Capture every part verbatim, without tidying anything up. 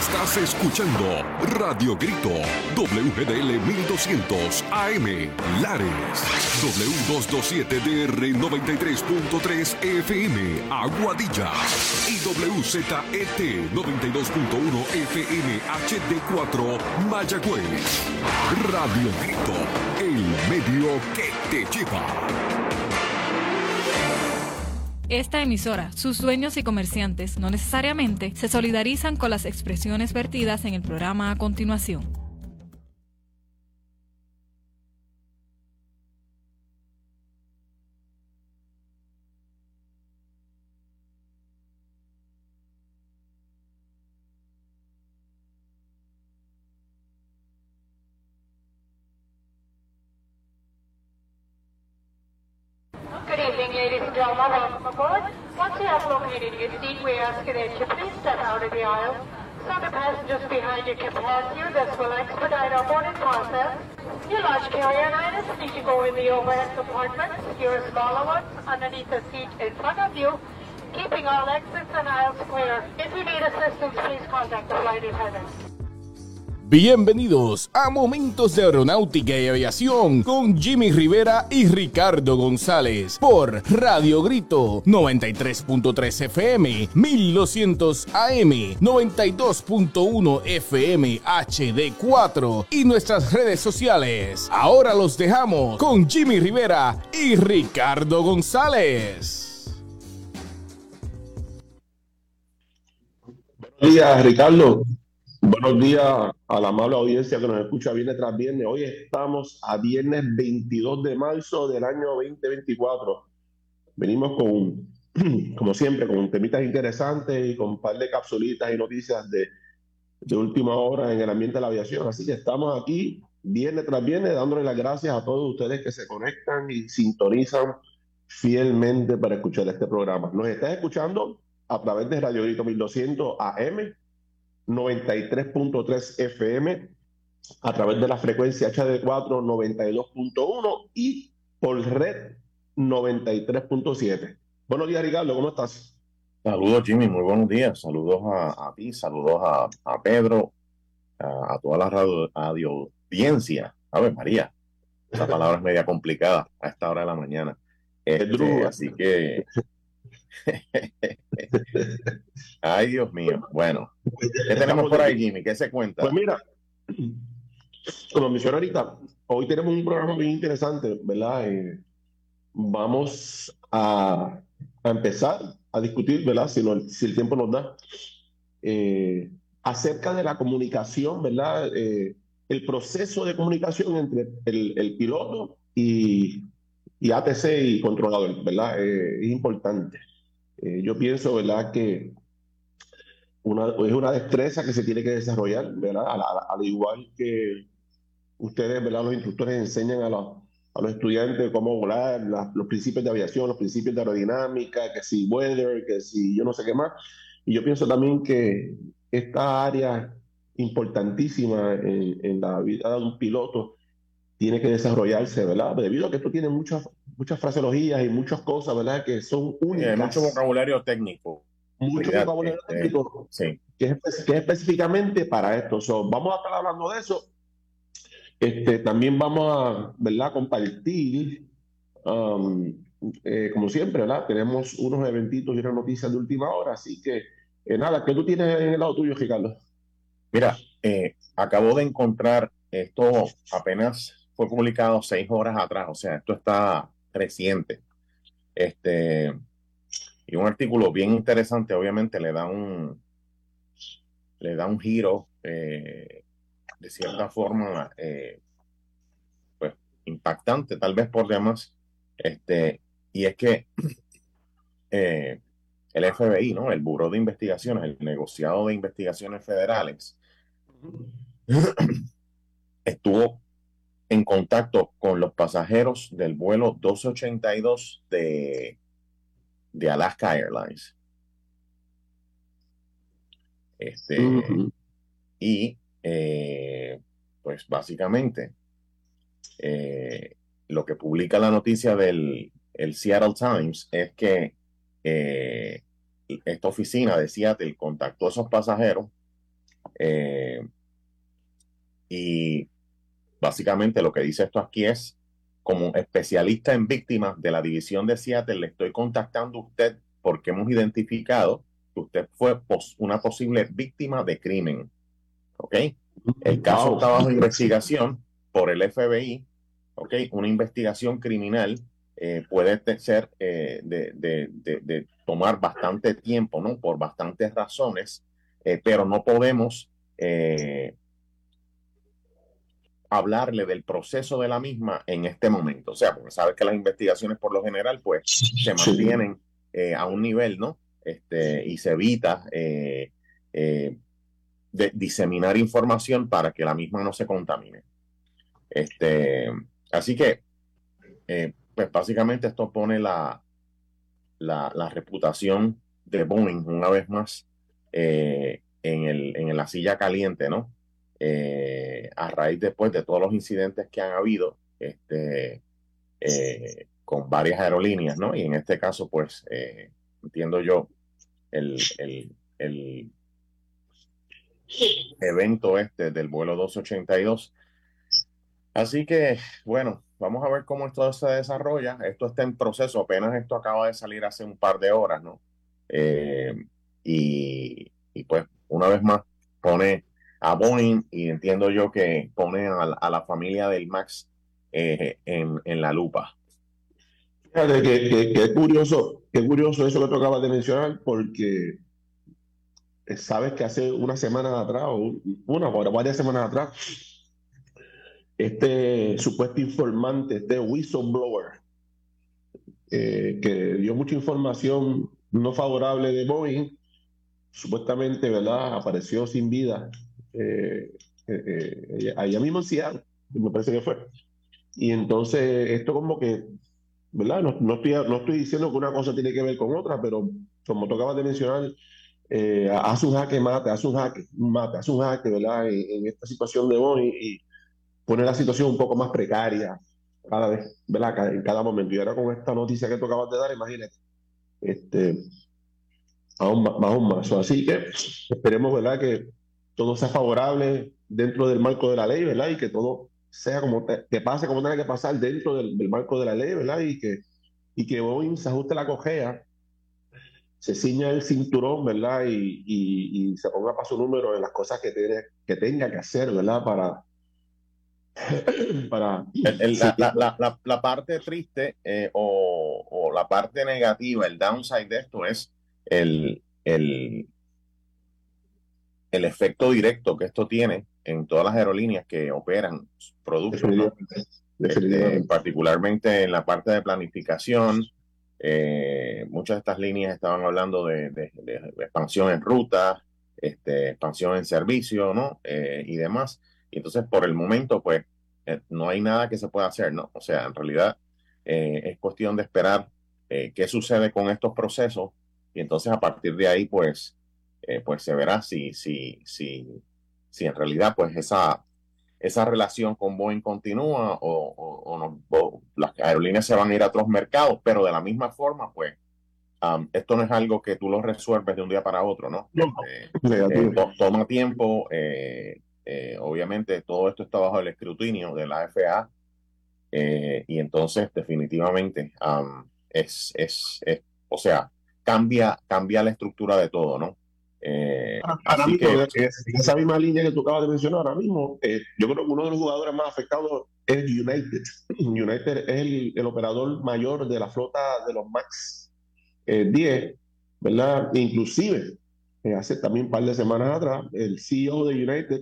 Estás escuchando Radio Grito, W G D L mil doscientos A M, Lares, W doscientos veintisiete D R noventa y tres punto tres F M, Aguadilla, y W Z E T noventa y dos punto uno F M H D cuatro, Mayagüez. Radio Grito, el medio que te lleva. Esta emisora, sus dueños y comerciantes no necesariamente se solidarizan con las expresiones vertidas en el programa a continuación. Good evening, ladies and gentlemen. Welcome aboard. Once you have located your seat, we ask that you please step out of the aisle so the passengers behind you can pass you. This will expedite our boarding process. Your large carry-on items need to go in the overhead compartments. Your smaller ones underneath the seat in front of you, keeping all exits and aisles clear. If you need assistance, please contact the flight attendant. Bienvenidos a Momentos de Aeronáutica y Aviación con Jimmy Rivera y Ricardo González por Radio Grito noventa y tres punto tres F M, mil doscientos A M, noventa y dos punto uno F M H D cuatro y nuestras redes sociales. Ahora los dejamos con Jimmy Rivera y Ricardo González. Buenos días, Ricardo. Buenos días a la amable audiencia que nos escucha viernes tras viernes. Hoy estamos a viernes veintidós de marzo del año veinte veinticuatro. Venimos con, como siempre, con temitas interesantes y con un par de capsulitas y noticias de, de última hora en el ambiente de la aviación. Así que estamos aquí viernes tras viernes dándole las gracias a todos ustedes que se conectan y sintonizan fielmente para escuchar este programa. Nos estás escuchando a través de Radio Grito mil doscientos A M, noventa y tres punto tres F M, a través de la frecuencia H D cuatro noventa y dos punto uno y por red noventa y tres punto siete. Buenos días, Ricardo, ¿cómo estás? Saludos, Jimmy, muy buenos días. Saludos a, a ti, saludos a, a Pedro, a, a toda la radio, radio audiencia. A ver, María, esa palabra es media complicada a esta hora de la mañana. Este, así que... Ay, Dios mío. Bueno, ¿qué tenemos por ahí, Jimmy? ¿Qué se cuenta? Pues mira, como mencioné ahorita, hoy tenemos un programa bien interesante, ¿verdad? Eh, vamos a, a empezar a discutir, ¿verdad? Si, no, si el tiempo nos da, eh, acerca de la comunicación, ¿verdad? Eh, el proceso de comunicación entre el, el piloto y, y A T C y controlador, ¿verdad? Eh, es importante. Eh, yo pienso, ¿verdad?, que una, es una destreza que se tiene que desarrollar, ¿verdad? Al, al, al igual que ustedes, ¿verdad?, los instructores enseñan a los, a los estudiantes cómo volar, la, los principios de aviación, los principios de aerodinámica, que si weather, que si yo no sé qué más. Y yo pienso también que esta área importantísima en, en la vida de un piloto tiene que desarrollarse, ¿verdad? Debido a que esto tiene muchas, muchas fraseologías y muchas cosas, ¿verdad?, que son únicas. Sí, mucho vocabulario técnico. Mucho Cuidado, vocabulario eh, técnico sí. que, es, que es específicamente para esto. So, vamos a estar hablando de eso. Este, también vamos a, ¿verdad?, compartir, um, eh, como siempre, ¿verdad? Tenemos unos eventitos y unas noticias de última hora, así que, eh, nada, ¿qué tú tienes en el lado tuyo, Ricardo? Mira, eh, acabo de encontrar esto apenas fue publicado seis horas atrás, o sea, esto está reciente. Este, y un artículo bien interesante, obviamente le da un, le da un giro, eh, de cierta forma, eh, pues, impactante, tal vez por demás. Este, y es que eh, el F B I, ¿no? El Buró de Investigaciones, el Negociado de Investigaciones Federales, estuvo en contacto con los pasajeros del vuelo doscientos ochenta y dos de, de Alaska Airlines. Este, uh-huh. Y eh, pues básicamente eh, lo que publica la noticia del el Seattle Times es que eh, esta oficina de Seattle contactó a esos pasajeros Eh, y básicamente lo que dice esto aquí es, como especialista en víctimas de la división de Seattle, le estoy contactando a usted porque hemos identificado que usted fue pos- una posible víctima de crimen. ¿Ok? El caso Wow. está bajo investigación por el F B I. ¿Ok? Una investigación criminal eh, puede te- ser eh, de, de, de, de tomar bastante tiempo, ¿no? Por bastantes razones, eh, pero no podemos eh, hablarle del proceso de la misma en este momento. O sea, porque sabes que las investigaciones por lo general, pues, se mantienen eh, a un nivel, ¿no? Este, y se evita eh, eh, de diseminar información para que la misma no se contamine. Este, así que, eh, pues básicamente esto pone la, la, la reputación de Boeing una vez más eh, en, el, en la silla caliente, ¿no? Eh, a raíz después de todos los incidentes que han habido este, eh, con varias aerolíneas, ¿no? Y en este caso, pues, eh, entiendo yo, el, el, el evento este del vuelo doscientos ochenta y dos. Así que, bueno, vamos a ver cómo esto se desarrolla. Esto está en proceso, apenas esto acaba de salir hace un par de horas, ¿no? Eh, y, y pues, una vez más, pone a Boeing y entiendo yo que pone a, a la familia del Max eh, en, en la lupa. Fíjate que, que, que curioso, qué curioso eso que tú acabas de mencionar, porque sabes que hace una semana atrás, o una o varias semanas atrás, este supuesto informante, este whistleblower, eh, que dio mucha información no favorable de Boeing, supuestamente, ¿verdad? Apareció sin vida eh, eh, eh, allá mismo en Seattle, me parece que fue. Y entonces esto como que, ¿verdad? No, no estoy, no estoy diciendo que una cosa tiene que ver con otra, pero como tú acabas de mencionar, eh, hace un jaque mate, hace un jaque, un mate, hace un jaque, ¿verdad? En, en esta situación de Boeing y pone la situación un poco más precaria cada vez, ¿verdad? Cada- En cada momento. Y ahora con esta noticia que tú acabas de dar, imagínate, este, aún más, aún más. Así que esperemos, ¿verdad? Que todo sea favorable dentro del marco de la ley, ¿verdad? Y que todo sea como te, que pase como tenga que pasar dentro del, del marco de la ley, ¿verdad? Y que, y que Boeing se ajuste la cojea, se ciña el cinturón, ¿verdad? Y, y, y se ponga para su número en las cosas que, tiene, que tenga que hacer, ¿verdad? Para, para El, el, sí, la, la, la, la, la parte triste eh, o, o la parte negativa, el downside de esto es el, el, el efecto directo que esto tiene en todas las aerolíneas que operan productos, ¿no? definitivamente, definitivamente. Este, particularmente en la parte de planificación. Eh, muchas de estas líneas estaban hablando de, de, de, de expansión en ruta, este, expansión en servicio, ¿no? Eh, y demás. Y entonces, por el momento, pues, eh, no hay nada que se pueda hacer, ¿no? O sea, en realidad eh, es cuestión de esperar eh, qué sucede con estos procesos y entonces a partir de ahí, pues, eh, pues se verá si, si, si, si en realidad, pues, esa esa relación con Boeing continúa o, o, o, no, o las aerolíneas se van a ir a otros mercados, pero de la misma forma, pues, um, esto no es algo que tú lo resuelves de un día para otro, ¿no? No, Eh, negativo. eh, to toma tiempo, eh, eh, obviamente todo esto está bajo el escrutinio de la F A A eh, y entonces definitivamente um, es, es, es, o sea, cambia, cambia la estructura de todo, ¿no? Eh, Ahora así mismo, que en esa misma línea que tú acabas de mencionar, ahora mismo, eh, yo creo que uno de los jugadores más afectados es United. United es el, el operador mayor de la flota de los MAX eh, diez, ¿verdad? Inclusive, eh, hace también un par de semanas atrás, el C E O de United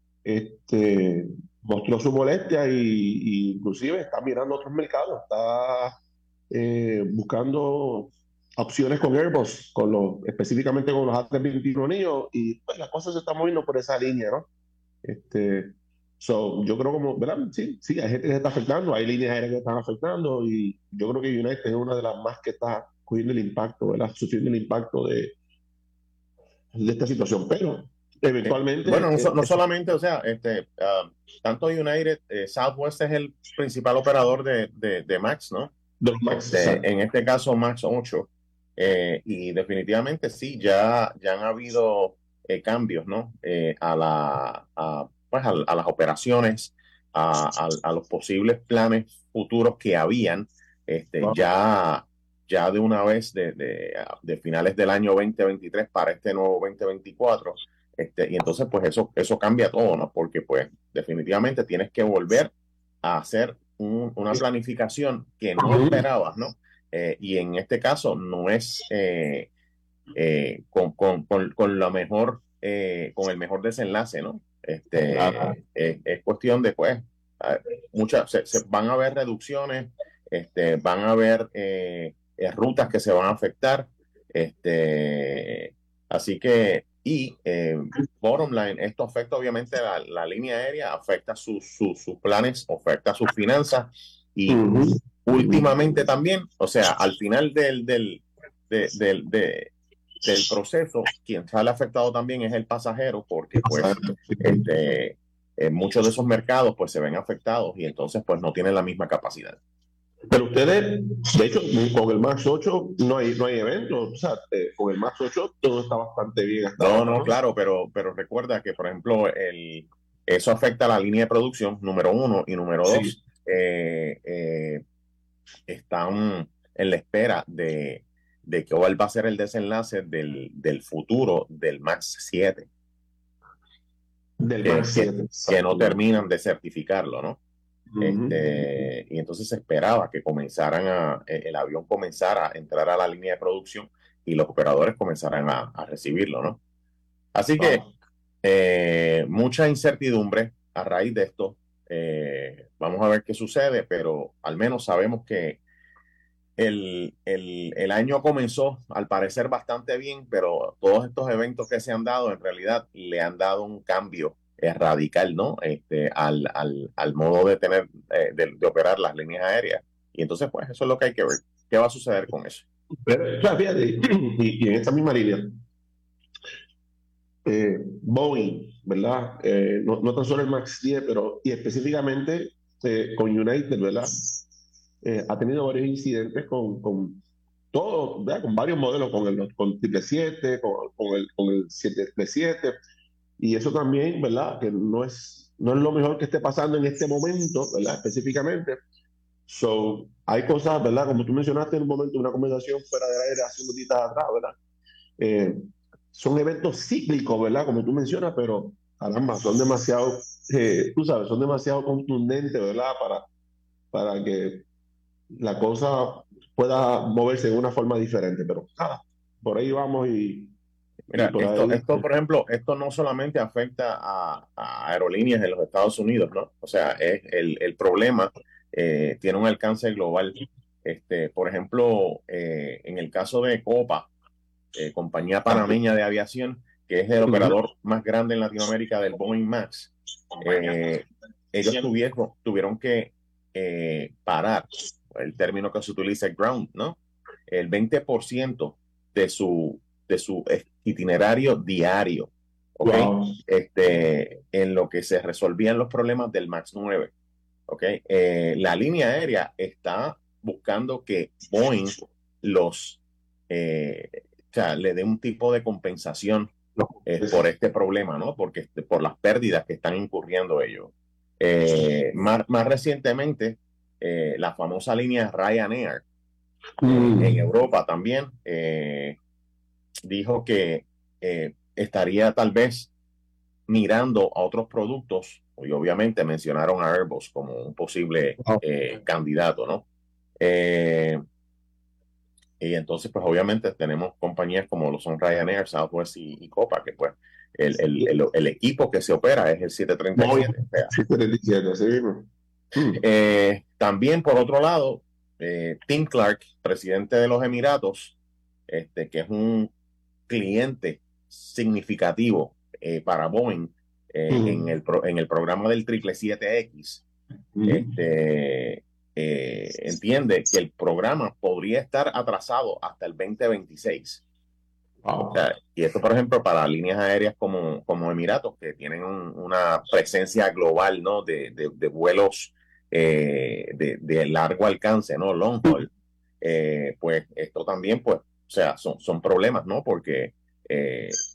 este, mostró su molestia y, y inclusive está mirando otros mercados, está eh, buscando opciones con Airbus, con los, específicamente con los A tres veintiuno neo, y pues las cosas se están moviendo por esa línea, ¿no? Este, so, yo creo como, ¿verdad? Sí, sí, hay gente que se está afectando, hay líneas aéreas que están afectando, y yo creo que United es una de las más que está cogiendo el impacto, ¿verdad? Sufriendo el impacto de, de esta situación, pero eventualmente... bueno, no, so, no eh, solamente, o sea, este, uh, tanto United, eh, Southwest es el principal operador de, de, de Max, ¿no? de los MAX, Este, en este caso, Max ocho. Eh, y definitivamente sí, ya, ya han habido eh, cambios, ¿no? Eh, a, la, a, pues a, a las operaciones, a, a, a los posibles planes futuros que habían, este, wow. ya, ya de una vez de, de, de finales del año veinte veintitrés para este nuevo veinte veinticuatro. Este, y entonces, pues eso, eso cambia todo, ¿no? Porque, pues, definitivamente tienes que volver a hacer un, una planificación que no esperabas, ¿no? Eh, y en este caso no es eh, eh, con, con, con, con lo mejor, eh, con el mejor desenlace, ¿no? Este, eh, es cuestión de, pues, muchas, se, se van a haber reducciones, este, van a haber eh, eh, rutas que se van a afectar, este, así que, y eh, bottom line, esto afecta obviamente la, la línea aérea, afecta sus su, su planes, afecta sus finanzas y uh-huh. últimamente también, o sea, al final del, del, de, del, de, del proceso, quien sale afectado también es el pasajero, porque pues este, en muchos de esos mercados pues se ven afectados y entonces pues no tienen la misma capacidad. Pero ustedes, de hecho, con el MAX ocho no hay, no hay eventos, o sea, eh, con el MAX ocho todo está bastante bien. Hasta no, ahora, no, ¿no? Claro, pero, pero recuerda que, por ejemplo, el, eso afecta a la línea de producción, número uno, y número sí. dos, eh, eh, están en la espera de, de que cuál va a ser el desenlace del, del futuro del MAX siete. Del que, MAX siete. Que, que no terminan de certificarlo, ¿no? Este, y entonces se esperaba que comenzaran a, el avión comenzara a entrar a la línea de producción y los operadores comenzaran a, a recibirlo, ¿no? Así que oh. eh, mucha incertidumbre a raíz de esto. Eh, vamos a ver qué sucede, pero al menos sabemos que el, el, el año comenzó al parecer bastante bien, pero todos estos eventos que se han dado en realidad le han dado un cambio es radical, ¿no? Este, al, al, al modo de tener, eh, de, de operar las líneas aéreas. Y entonces, pues, eso es lo que hay que ver. ¿Qué va a suceder con eso? Pero, claro, fíjate, y, y en esta misma línea, eh, Boeing, ¿verdad? Eh, no, no tan solo el MAX diez, pero y específicamente eh, con United, ¿verdad? Eh, ha tenido varios incidentes con, con todo, ¿verdad? Con varios modelos, con el con siete siete, con, con el, con el siete siete. Y eso también, ¿verdad? Que no es, no es lo mejor que esté pasando en este momento, ¿verdad? Específicamente. So, hay cosas, ¿verdad? Como tú mencionaste en un momento, una conversación fuera del aire hace unos días atrás, ¿verdad? Eh, son eventos cíclicos, ¿verdad? Como tú mencionas, pero, caramba, son demasiado, eh, tú sabes, son demasiado contundentes, ¿verdad? Para, para que la cosa pueda moverse de una forma diferente. Pero, nada, por ahí vamos y... Mira, esto, esto, por ejemplo, esto no solamente afecta a, a aerolíneas en los Estados Unidos, ¿no? O sea, es el, el problema eh, tiene un alcance global. Este, por ejemplo, eh, en el caso de Copa, eh, compañía panameña de aviación, que es el operador más grande en Latinoamérica del Boeing MAX, eh, ellos tuvieron, tuvieron que eh, parar, el término que se utiliza es ground, ¿no? El veinte por ciento de su de su itinerario diario, ¿ok? Wow. Este, en lo que se resolvían los problemas del MAX nueve, ¿ok? Eh, la línea aérea está buscando que Boeing los, eh, o sea, le dé un tipo de compensación eh, por este problema, ¿no? Porque por las pérdidas que están incurriendo ellos. Eh, más, más recientemente, eh, la famosa línea Ryanair mm. en Europa también, eh, dijo que eh, estaría tal vez mirando a otros productos y obviamente mencionaron a Airbus como un posible eh, candidato, ¿no? Eh, y entonces pues obviamente tenemos compañías como lo son Ryanair, Southwest y, y Copa, que pues el, el, el, el equipo que se opera es el siete treinta y siete. siete treinta y siete, sí mismo. Eh, también por otro lado, eh, Tim Clark, presidente de los Emiratos, este, que es un cliente significativo eh, para Boeing eh, uh-huh. en, el pro, en el programa del siete siete X, uh-huh. este, eh, entiende que el programa podría estar atrasado hasta el veinte veintiséis. Wow. O sea, y esto, por ejemplo, para líneas aéreas como, como Emiratos, que tienen un, una presencia global, ¿no? de, de, de vuelos eh, de, de largo alcance, ¿no? Long haul. Eh, pues esto también, pues, o sea, son, son problemas, ¿no? Porque eh,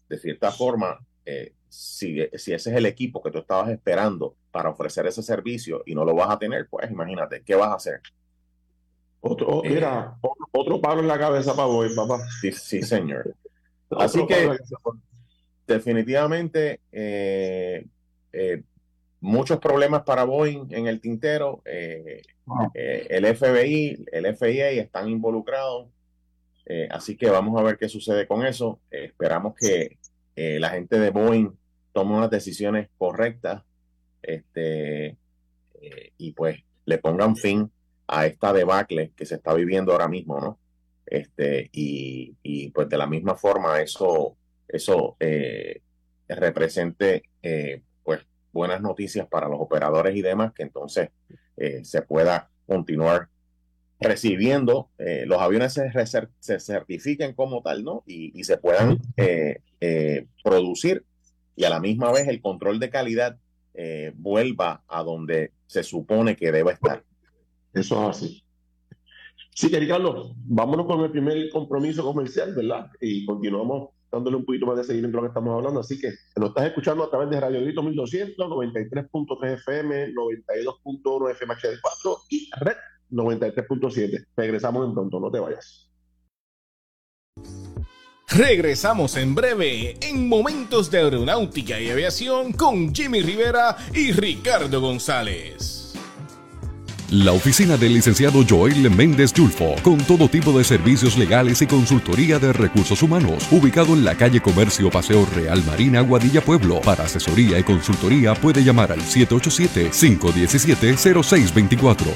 de cierta forma, eh, si, si ese es el equipo que tú estabas esperando para ofrecer ese servicio y no lo vas a tener, pues imagínate, ¿qué vas a hacer? Otro, oh, Eh, mira, otro, otro palo en la cabeza para Boeing, papá. Sí, sí, señor. Otro Así palo que en la cabeza para- definitivamente eh, eh, muchos problemas para Boeing en el tintero. Eh, Wow. eh, el F B I, el F A A están involucrados. Eh, así que vamos a ver qué sucede con eso. Eh, esperamos que eh, la gente de Boeing tome unas decisiones correctas este, eh, y pues le pongan fin a esta debacle que se está viviendo ahora mismo, ¿no? Este, y, y pues de la misma forma eso, eso eh, represente eh, pues buenas noticias para los operadores y demás, que entonces eh, se pueda continuar recibiendo, eh, los aviones se, recer- se certifiquen como tal, ¿no? Y, y se puedan eh, eh, producir y a la misma vez el control de calidad eh, vuelva a donde se supone que debe estar. Eso es así. Sí, que Ricardo, vámonos con el primer compromiso comercial, ¿verdad? Y continuamos dándole un poquito más de seguimiento a lo que estamos hablando. Así que nos estás escuchando a través de Radio Grito mil doscientos, noventa y tres punto tres F M, noventa y dos punto uno F M H D cuatro y Red noventa y tres punto siete. Regresamos en pronto, no te vayas. Regresamos en breve en Momentos de Aeronáutica y Aviación con Jimmy Rivera y Ricardo González. La oficina del licenciado Joel Méndez Yulfo, con todo tipo de servicios legales y consultoría de recursos humanos, ubicado en la calle Comercio Paseo Real Marina, Aguadilla, Pueblo. Para asesoría y consultoría puede llamar al siete ocho siete, cinco uno siete, cero seis dos cuatro.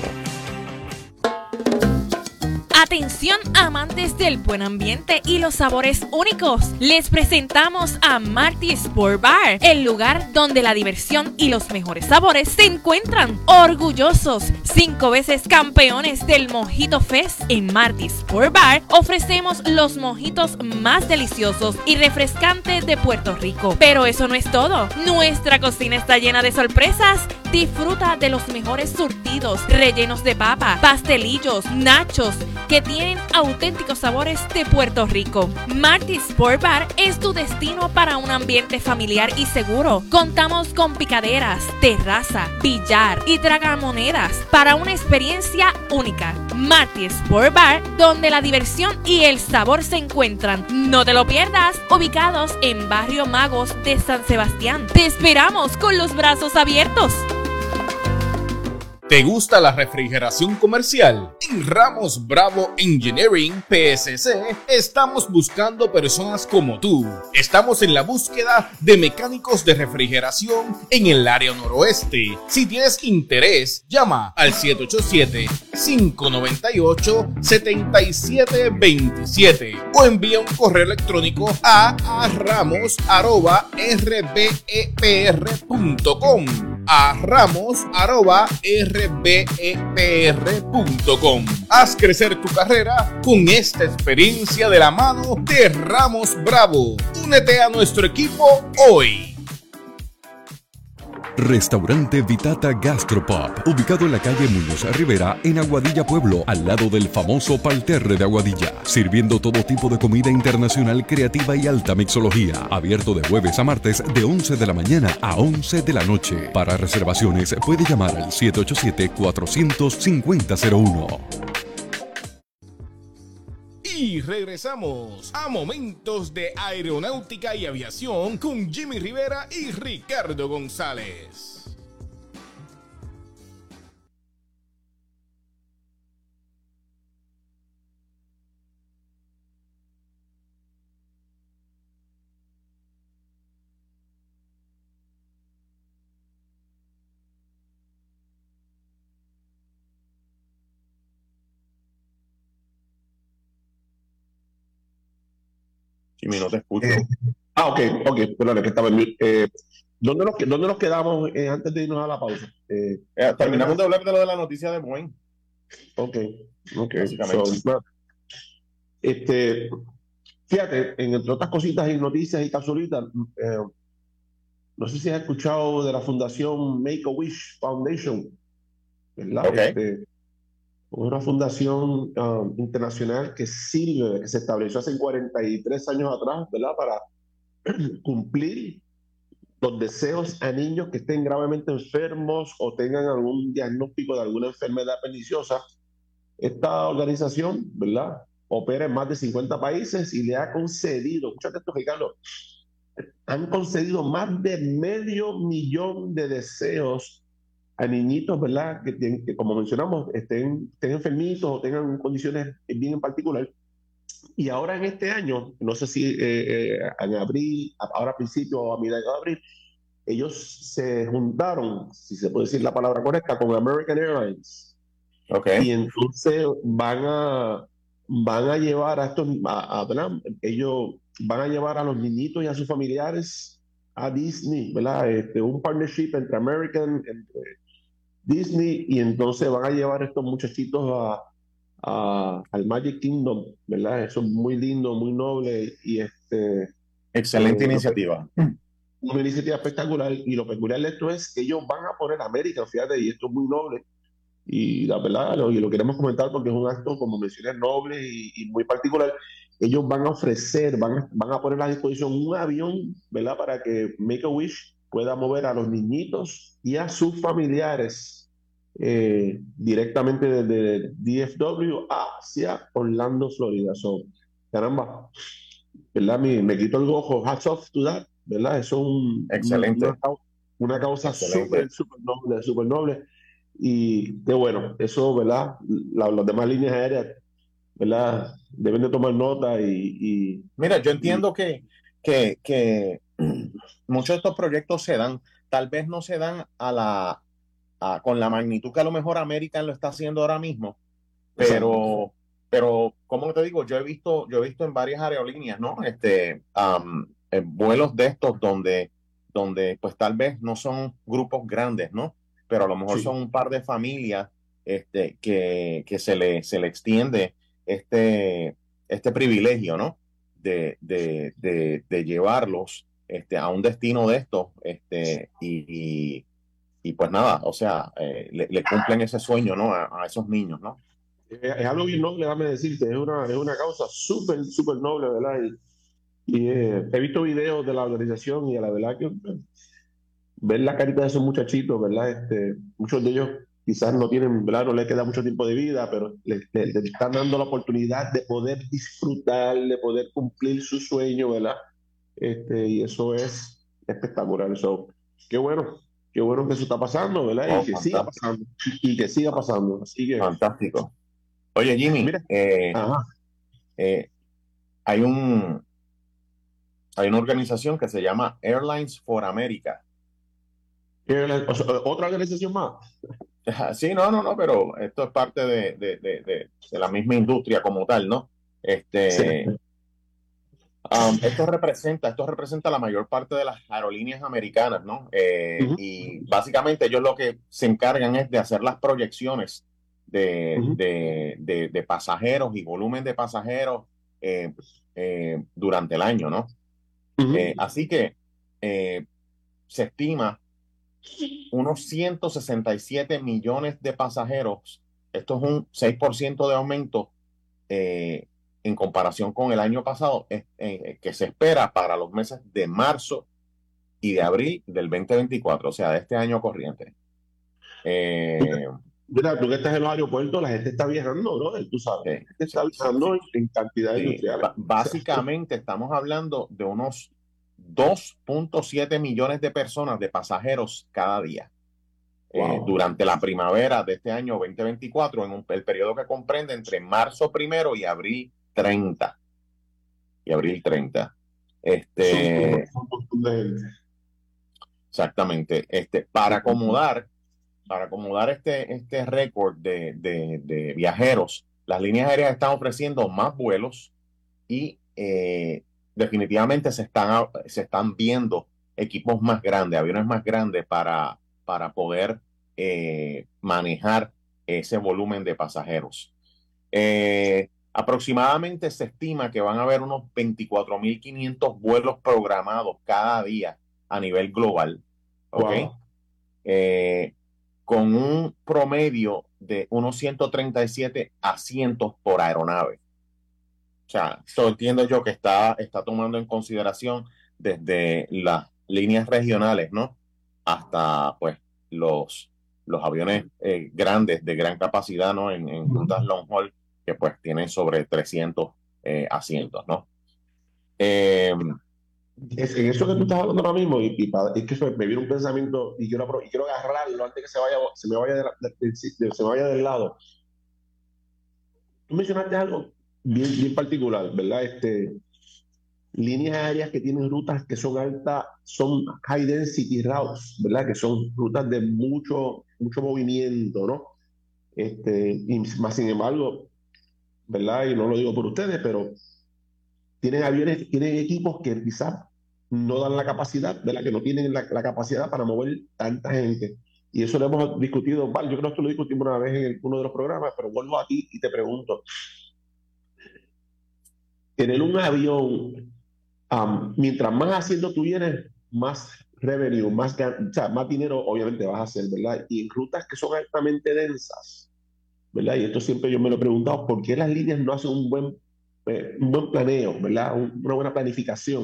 Atención amantes del buen ambiente y los sabores únicos. Les presentamos a Marty Sport Bar, el lugar donde la diversión y los mejores sabores se encuentran. Orgullosos, cinco veces campeones del Mojito Fest, en Marty Sport Bar ofrecemos los mojitos más deliciosos y refrescantes de Puerto Rico. Pero eso no es todo. Nuestra cocina está llena de sorpresas. Disfruta de los mejores surtidos, rellenos de papa, pastelillos, nachos, que tienen auténticos sabores de Puerto Rico. Marty Sport Bar es tu destino para un ambiente familiar y seguro. Contamos con picaderas, terraza, billar y tragamonedas para una experiencia única. Marty Sport Bar, donde la diversión y el sabor se encuentran. No te lo pierdas, ubicados en Barrio Magos de San Sebastián. Te esperamos con los brazos abiertos. ¿Te gusta la refrigeración comercial? En Ramos Bravo Engineering P S C estamos buscando personas como tú. Estamos en la búsqueda de mecánicos de refrigeración en el área noroeste. Si tienes interés, llama al siete ocho siete, cinco nueve ocho, siete siete dos siete o envía un correo electrónico a arramos arroba r b e p r punto com. a ramos arroba r b e p r punto com. Haz crecer tu carrera con esta experiencia de la mano de Ramos Bravo. Únete a nuestro equipo hoy. Restaurante Vitata Gastropub, ubicado en la calle Muñoz Rivera, en Aguadilla, Pueblo, al lado del famoso Parterre de Aguadilla, sirviendo todo tipo de comida internacional creativa y alta mixología, abierto de jueves a martes de once de la mañana a once de la noche. Para reservaciones puede llamar al siete ocho siete, cuatro cero cinco cero cero uno. Y regresamos a Momentos de Aeronáutica y Aviación con Jimmy Rivera y Ricardo González. Jimmy, no te escucho. Eh, ah, ok, ok, perdón, que estaba en mute. Eh, ¿dónde, nos, ¿Dónde nos quedamos eh, antes de irnos a la pausa? Eh, Eh, terminamos de hablar de lo de la noticia de Boeing. ok, ok. Básicamente. So, bueno, este, fíjate, en, entre otras cositas y noticias y capsulitas, eh, no sé si has escuchado de la fundación Make-A-Wish Foundation, ¿verdad? Ok. Este, una fundación um, internacional que sirve, que se estableció hace cuarenta y tres años atrás, ¿verdad? Para cumplir los deseos a niños que estén gravemente enfermos o tengan algún diagnóstico de alguna enfermedad perniciosa. Esta organización, ¿verdad?, opera en más de cincuenta países y le ha concedido, escúchate esto, Ricardo, han concedido más de medio millón de deseos a niñitos, ¿verdad?, que, tienen, que como mencionamos, estén, estén enfermitos o tengan condiciones bien en particular. Y ahora en este año, no sé si eh, eh, en abril, ahora a principio o a mitad de abril, ellos se juntaron, si se puede decir la palabra correcta, con American Airlines. Okay. Y entonces van a, van a llevar a estos, a, a, ellos van a llevar a los niñitos y a sus familiares a Disney, ¿verdad? Este, un partnership entre American, entre Disney, y entonces van a llevar a estos muchachitos a, a, al Magic Kingdom, ¿verdad? Eso es muy lindo, muy noble, y este... Excelente eh, iniciativa. Una iniciativa espectacular, y lo peculiar de esto es que ellos van a poner American, fíjate, y esto es muy noble, y la verdad, lo, y lo queremos comentar porque es un acto, como mencioné, noble y, y muy particular. Ellos van a ofrecer, van a, van a poner a disposición un avión, ¿verdad?, para que Make-A-Wish pueda mover a los niñitos y a sus familiares eh, directamente desde D F W hacia Orlando, Florida. So, caramba, ¿verdad? Me, me quito el gojo, hats off to that, ¿verdad? Eso es un, Excelente. una, una causa súper, súper noble, súper noble. Y qué bueno, eso, ¿verdad? La, las demás líneas aéreas, ¿verdad?, deben de tomar nota y... y Mira, yo entiendo y, que, que, que muchos de estos proyectos se dan, tal vez no se dan a la, a, con la magnitud que a lo mejor American lo está haciendo ahora mismo, pero, pero como te digo, yo he visto, yo he visto en varias aerolíneas, ¿no? Este, um, en vuelos de estos donde, donde pues tal vez no son grupos grandes, ¿no?, pero a lo mejor sí. son un par de familias este, que, que se, le, se le extiende este, este privilegio, ¿no?, de, de, de, de llevarlos este, a un destino de estos este, y, y, y pues nada, o sea, eh, le, le cumplen ese sueño, ¿no?, a, a esos niños, ¿no? Es, es algo bien noble, déjame decirte, es una, es una causa súper, súper noble, ¿verdad? Y, y eh, he visto videos de la organización y a la verdad que ver la carita de esos muchachitos, ¿verdad? Este, muchos de ellos quizás no tienen, ¿verdad?, no les queda mucho tiempo de vida, pero les, les, les están dando la oportunidad de poder disfrutar, de poder cumplir su sueño, ¿verdad? Este, y eso es espectacular. Eso, qué bueno, qué bueno que eso está pasando, ¿verdad? Oh, y que fantástico. siga pasando, y que siga pasando. Así que, fantástico. Oye, Jimmy, mira, eh, eh, hay un hay una organización que se llama Airlines for America. ¿Otra organización más? Sí, no, no, no, pero esto es parte de, de, de, de, de la misma industria como tal, ¿no? Este, sí. um, esto representa, esto representa la mayor parte de las aerolíneas americanas, ¿no? Eh, uh-huh. Y básicamente ellos lo que se encargan es de hacer las proyecciones de, uh-huh. de, de, de pasajeros y volumen de pasajeros eh, eh, durante el año, ¿no? Uh-huh. Eh, así que eh, se estima unos ciento sesenta y siete millones de pasajeros. Esto es un seis por ciento de aumento eh, en comparación con el año pasado, eh, eh, que se espera para los meses de marzo y de abril del veinte veinticuatro, o sea, de este año corriente. Eh, Mira, tú que estás en los aeropuertos, la gente está viajando, ¿no? Tú sabes, sí, la gente está viajando sí, en cantidad sí. industrial. Básicamente estamos hablando de unos dos punto siete millones de personas, de pasajeros cada día. Wow. Eh, durante la primavera de este año veinte veinticuatro, en un, el periodo que comprende entre marzo primero y abril treinta. Y abril treinta. Este, exactamente. Este, para acomodar, para acomodar este, este récord de, de, de viajeros, las líneas aéreas están ofreciendo más vuelos y eh, definitivamente se están, se están viendo equipos más grandes, aviones más grandes para, para poder eh, manejar ese volumen de pasajeros. Eh, aproximadamente se estima que van a haber unos veinticuatro mil quinientos vuelos programados cada día a nivel global, ¿ok? Wow. Eh, con un promedio de unos ciento treinta y siete asientos por aeronave. O sea, esto entiendo yo que está, está tomando en consideración desde las líneas regionales, ¿no? Hasta, pues, los, los aviones eh, grandes, de gran capacidad, ¿no? En, en rutas long haul, que pues tienen sobre trescientos eh, asientos, ¿no? Eh, Es, en eso que tú estás hablando ahora mismo, y, y pa- es que eso me viene un pensamiento y quiero, apro- y quiero agarrarlo antes que se, vaya, se, me vaya de la- de- de- se me vaya del lado. Tú mencionaste algo bien, bien particular, ¿verdad? Este, líneas aéreas que tienen rutas que son altas, son high density routes, ¿verdad? Que son rutas de mucho, mucho movimiento, ¿no? Este, y más sin embargo, ¿verdad? Y no lo digo por ustedes, pero tienen aviones, tienen equipos que quizás no dan la capacidad, ¿verdad? Que no tienen la, la capacidad para mover tanta gente. Y eso lo hemos discutido, vale, yo creo que esto lo discutimos una vez en el- uno de los programas, pero vuelvo aquí y te pregunto, tener un avión, um, mientras más asientos tú tienes, más revenue, más, gan- o sea, más dinero obviamente vas a hacer, ¿verdad? Y en rutas que son altamente densas, ¿verdad? Y esto siempre yo me lo he preguntado, ¿por qué las líneas no hacen un buen, eh, un buen planeo, ¿verdad? Un- una buena planificación.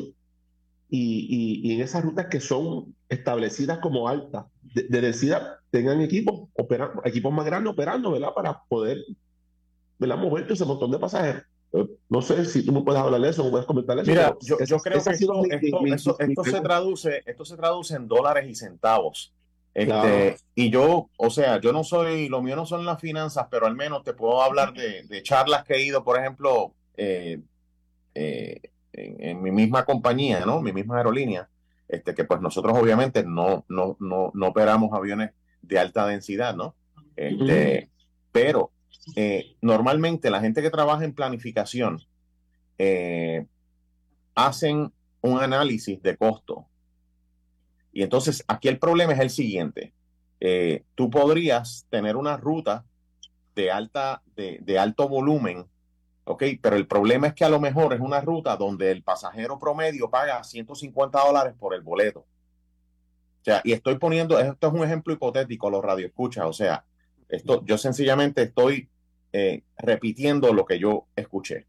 Y, y, y en esas rutas que son establecidas como altas, de, de densidad, tengan equipos, operando, equipos más grandes operando, ¿verdad? Para poder, ¿verdad? Mover ese montón de pasajeros. Eh, No sé si tú me puedes hablar de eso, me puedes comentar eso, Mira, pero yo, esa, yo creo esa que ha sido esto, mi, mi, esto, mi, eso, mi esto se pregunta. traduce, esto se traduce en dólares y centavos. Claro. Este, y yo, o sea, yo no soy, lo mío no son las finanzas, pero al menos te puedo hablar de, de charlas que he ido, por ejemplo, eh, eh, en, en mi misma compañía, ¿no? Mi misma aerolínea, este, que pues nosotros obviamente no, no, no, no operamos aviones de alta densidad, ¿no? Este, pero eh, normalmente la gente que trabaja en planificación eh, hacen un análisis de costo. Y entonces aquí el problema es el siguiente. Eh, tú podrías tener una ruta de, alta, de, de alto volumen, ¿ok? Pero el problema es que a lo mejor es una ruta donde el pasajero promedio paga ciento cincuenta dólares por el boleto. O sea, y estoy poniendo, esto es un ejemplo hipotético, los radioescuchas, o sea, esto, yo sencillamente estoy eh, repitiendo lo que yo escuché.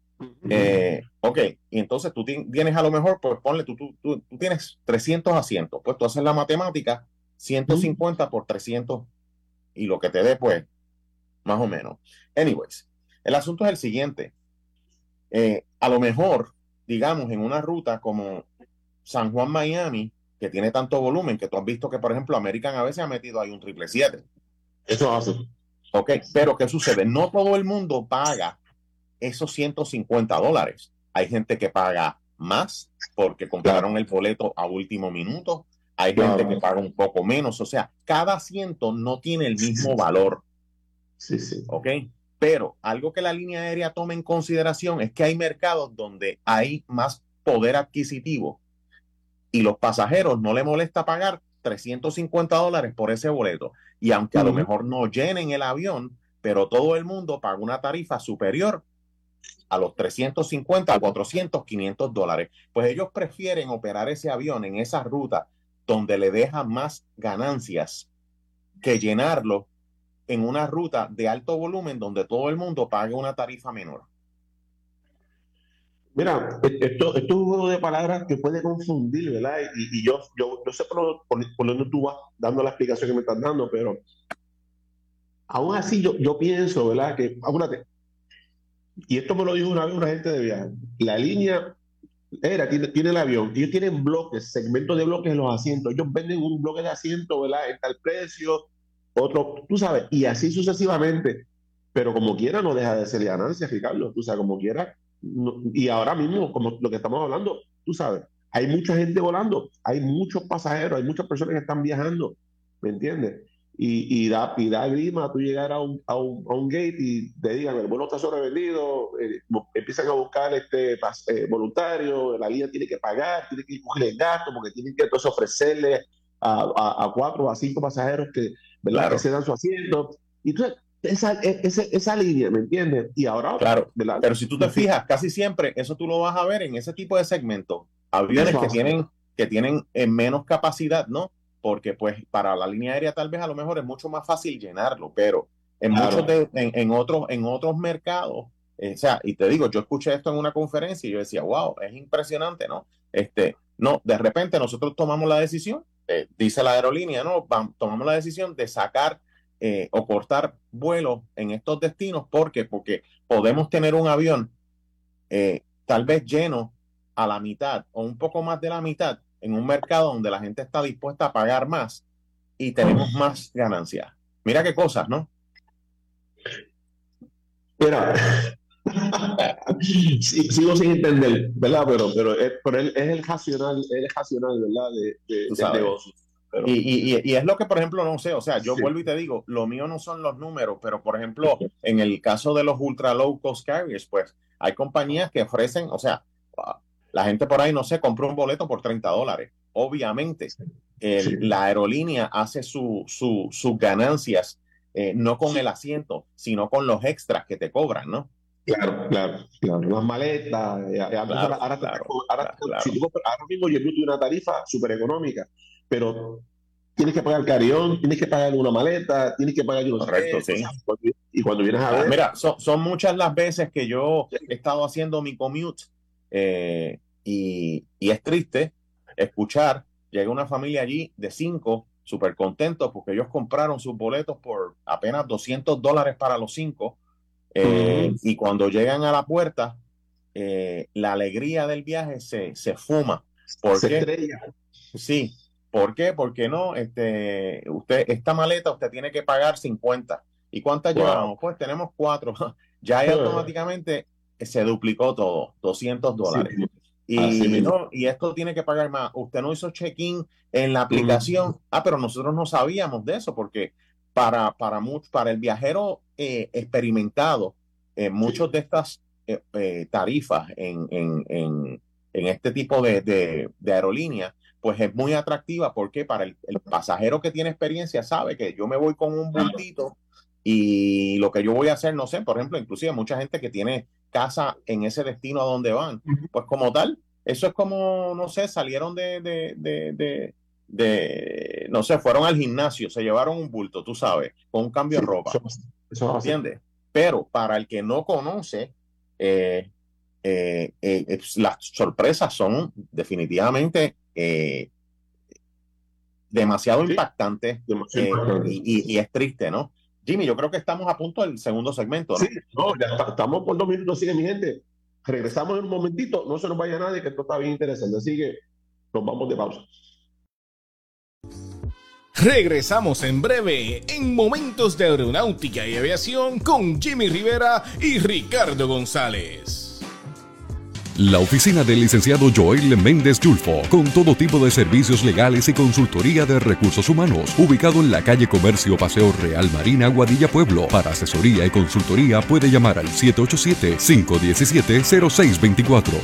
Eh, ok, y entonces tú tienes a lo mejor, pues ponle, tú, tú, tú, tú tienes trescientos asientos, pues tú haces la matemática, ciento cincuenta por trescientos y lo que te dé, pues, más o menos. Anyways, el asunto es el siguiente. Eh, a lo mejor, digamos, en una ruta como San Juan, Miami, que tiene tanto volumen, que tú has visto que, por ejemplo, American a veces ha metido ahí un triple siete. Eso hace. Ok, pero ¿qué sucede? No todo el mundo paga esos ciento cincuenta dólares. Hay gente que paga más porque compraron Claro. el boleto a último minuto. Hay Claro. gente que paga un poco menos. O sea, cada asiento no tiene el mismo valor. Sí, sí. ¿Ok? Pero algo que la línea aérea toma en consideración es que hay mercados donde hay más poder adquisitivo y los pasajeros no les molesta pagar trescientos cincuenta dólares por ese boleto. Y aunque a lo mejor no llenen el avión, pero todo el mundo paga una tarifa superior a los trescientos cincuenta, cuatrocientos, quinientos dólares. Pues ellos prefieren operar ese avión en esa ruta donde le deja más ganancias que llenarlo en una ruta de alto volumen donde todo el mundo pague una tarifa menor. Mira, esto, esto es un juego de palabras que puede confundir, ¿verdad? Y, y yo, yo, yo sé por, por, por dónde tú vas dando la explicación que me estás dando, pero aún así yo, yo pienso, ¿verdad? Que, acuérdate, y esto me lo dijo una vez una gente de viaje, la línea era, tiene, tiene el avión, ellos tienen bloques, segmentos de bloques en los asientos, ellos venden un bloque de asiento, ¿verdad? En tal precio, otro, tú sabes, y así sucesivamente, pero como quiera no deja de ser ganancia, Ricardo, tú sabes, como quiera, no, y ahora mismo, como lo que estamos hablando, tú sabes, hay mucha gente volando, hay muchos pasajeros, hay muchas personas que están viajando, ¿me entiendes? Y, y, da, y da grima tú llegar a un, a, un, a un gate y te digan el vuelo está sobrevendido, eh, empiezan a buscar este pas, eh, voluntario, la línea tiene que pagar, tiene que coger el gasto porque tienen que entonces ofrecerle a, a, a cuatro o a cinco pasajeros que, ¿verdad? Claro. Que se dan su asiento. Y entonces, esa, esa, esa línea, ¿me entiendes? Y ahora, claro, ¿verdad? Pero si tú te fijas, casi siempre eso tú lo vas a ver en ese tipo de segmentos. Aviones que tienen, que tienen eh, menos capacidad, ¿no? Porque pues para la línea aérea tal vez a lo mejor es mucho más fácil llenarlo, pero en Claro. muchos de, en, en otros, en otros mercados Eh, o sea, y te digo, yo escuché esto en una conferencia y yo decía, wow, es impresionante, ¿no? Este, no, de repente nosotros tomamos la decisión, eh, dice la aerolínea, ¿no? Vamos, tomamos la decisión de sacar eh, o cortar vuelos en estos destinos. ¿Por qué? Porque podemos tener un avión eh, tal vez lleno a la mitad o un poco más de la mitad en un mercado donde la gente está dispuesta a pagar más y tenemos más ganancias. Mira qué cosas, ¿no? Mira, sí, sigo sin entender, ¿verdad? Pero, pero, es, pero es el racional, es el racional, ¿verdad? De, de, del negocio. Pero... Y, y, y es lo que, por ejemplo, no sé, o sea, yo sí. vuelvo y te digo, lo mío no son los números, pero, por ejemplo, en el caso de los ultra low cost carriers, pues, hay compañías que ofrecen, o sea, la gente por ahí, no sé, compra un boleto por treinta dólares. Obviamente, el, sí. la aerolínea hace su, su, sus ganancias eh, no con el asiento, sino con los extras que te cobran, ¿no? Claro, claro, claro. Las maletas. Ya, ya, claro, ahora, claro, ahora, claro. Si tú, ahora mismo yo tuve una tarifa súper económica, pero tienes que pagar carrión, tienes que pagar una maleta, tienes que pagar unos Correcto, sí. Y cuando vienes a ver... Mira, son, son muchas las veces que yo he estado haciendo mi commute eh, y, y es triste escuchar, llega una familia allí de cinco, súper contentos porque ellos compraron sus boletos por apenas doscientos dólares para los cinco. Eh, uh-huh. Y cuando llegan a la puerta, eh, la alegría del viaje se, se fuma. ¿Por se qué? Estrella. Sí. ¿Por qué? Porque no, este, usted, esta maleta usted tiene que pagar cincuenta. ¿Y cuántas wow. llevamos? Pues tenemos cuatro. Ya ahí automáticamente se duplicó todo, doscientos dólares. Sí. Y, no, y esto tiene que pagar más. Usted no hizo check-in en la aplicación. Uh-huh. Ah, pero nosotros no sabíamos de eso porque para, para, much, para el viajero eh, experimentado, eh, muchas sí. de estas eh, eh, tarifas en, en, en, en este tipo de, de, de aerolíneas, pues es muy atractiva porque para el, el pasajero que tiene experiencia sabe que yo me voy con un bultito y lo que yo voy a hacer, no sé, por ejemplo, inclusive mucha gente que tiene casa en ese destino a donde van, pues como tal, eso es como, no sé, salieron de, de, de, de, de no sé, fueron al gimnasio, se llevaron un bulto, tú sabes, con un cambio de ropa, eso, ¿entiendes? Pero para el que no conoce, eh, eh, eh, las sorpresas son definitivamente eh, demasiado sí, impactantes demasiado eh, impactante. y, y, y es triste, ¿no? Jimmy, yo creo que estamos a punto del segundo segmento, ¿no? Sí, no, ya está, estamos por dos minutos, sigue mi gente. Regresamos en un momentito, no se nos vaya nadie, que esto está bien interesante, así que nos vamos de pausa. Regresamos en breve en Momentos de Aeronáutica y Aviación con Jimmy Rivera y Ricardo González. La oficina del licenciado Joel Méndez Yulfo, con todo tipo de servicios legales y consultoría de recursos humanos, ubicado en la calle Comercio Paseo Real Marina, Aguadilla, Pueblo. Para asesoría y consultoría puede llamar al siete ocho siete, cinco uno siete, cero seis dos cuatro.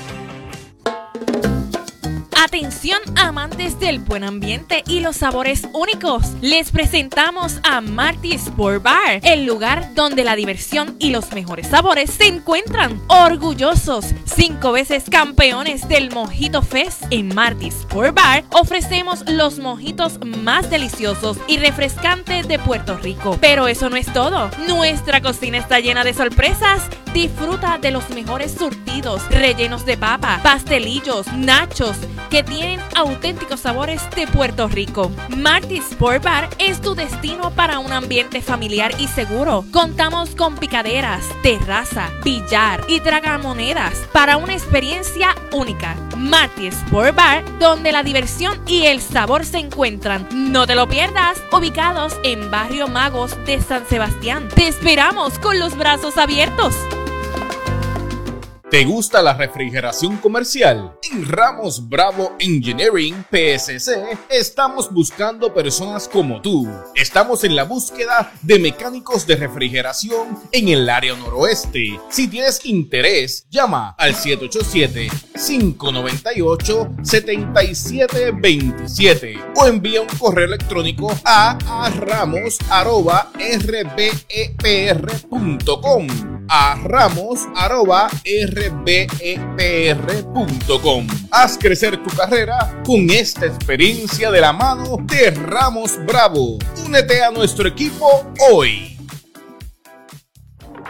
Atención amantes del buen ambiente y los sabores únicos. Les presentamos a Marty Sport Bar, el lugar donde la diversión y los mejores sabores se encuentran. Orgullosos, cinco veces campeones del Mojito Fest, en Marty Sport Bar ofrecemos los mojitos más deliciosos y refrescantes de Puerto Rico. Pero eso no es todo. Nuestra cocina está llena de sorpresas. Disfruta de los mejores surtidos, rellenos de papa, pastelillos, nachos, que tienen auténticos sabores de Puerto Rico. Marty Sport Bar es tu destino para un ambiente familiar y seguro. Contamos con picaderas, terraza, billar y tragamonedas para una experiencia única. Marty Sport Bar, donde la diversión y el sabor se encuentran. No te lo pierdas, ubicados en Barrio Magos de San Sebastián. Te esperamos con los brazos abiertos. ¿Te gusta la refrigeración comercial? En Ramos Bravo Engineering P S C estamos buscando personas como tú. Estamos en la búsqueda de mecánicos de refrigeración en el área noroeste. Si tienes interés, llama al siete ocho siete, cinco nueve ocho, siete siete dos siete o envía un correo electrónico a arramos arroba r b e p r punto com a ramos arroba r b e p r punto com. Haz crecer tu carrera con esta experiencia de la mano de Ramos Bravo. Únete a nuestro equipo hoy.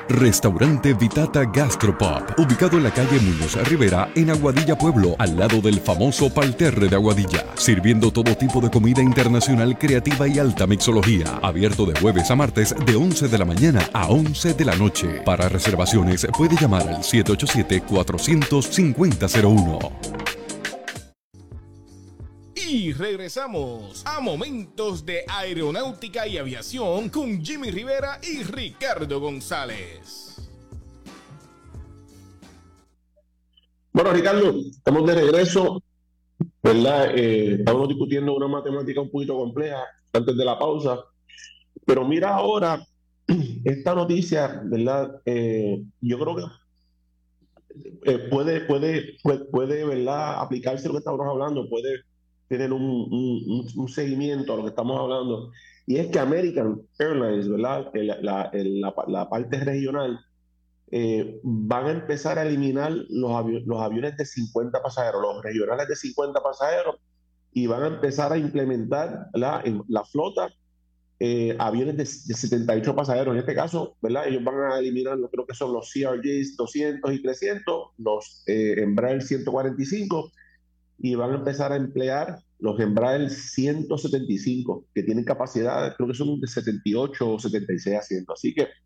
Restaurante Vitata Gastropub, ubicado en la calle Muñoz Rivera, en Aguadilla Pueblo, al lado del famoso Parterre de Aguadilla, sirviendo todo tipo de comida internacional creativa y alta mixología, abierto de jueves a martes de once de la mañana a once de la noche. Para reservaciones puede llamar al siete ocho siete, cuatro cero cero, cinco cero cero uno. Y regresamos a Momentos de Aeronáutica y Aviación con Jimmy Rivera y Ricardo González. Bueno, Ricardo, estamos de regreso, ¿verdad? Eh, estamos discutiendo una matemática un poquito compleja antes de la pausa, pero mira ahora esta noticia, ¿verdad? Eh, yo creo que eh, puede, puede, puede, puede, ¿verdad? Aplicarse lo que estamos hablando, puede tener un, un, un seguimiento a lo que estamos hablando, y es que American Airlines, ¿verdad? La, la, la, la parte regional, eh, van a empezar a eliminar los, avi los aviones de cincuenta pasajeros, los regionales de cincuenta pasajeros, y van a empezar a implementar, ¿verdad? En la flota eh, aviones de, de setenta y ocho pasajeros. En este caso, ¿verdad? Ellos van a eliminar lo creo que son los C R Js doscientos y trescientos, los eh, Embraer ciento cuarenta y cinco, y van a empezar a emplear los Embraer ciento setenta y cinco, que tienen capacidad, creo que son de setenta y ocho o setenta y seis asientos. Así que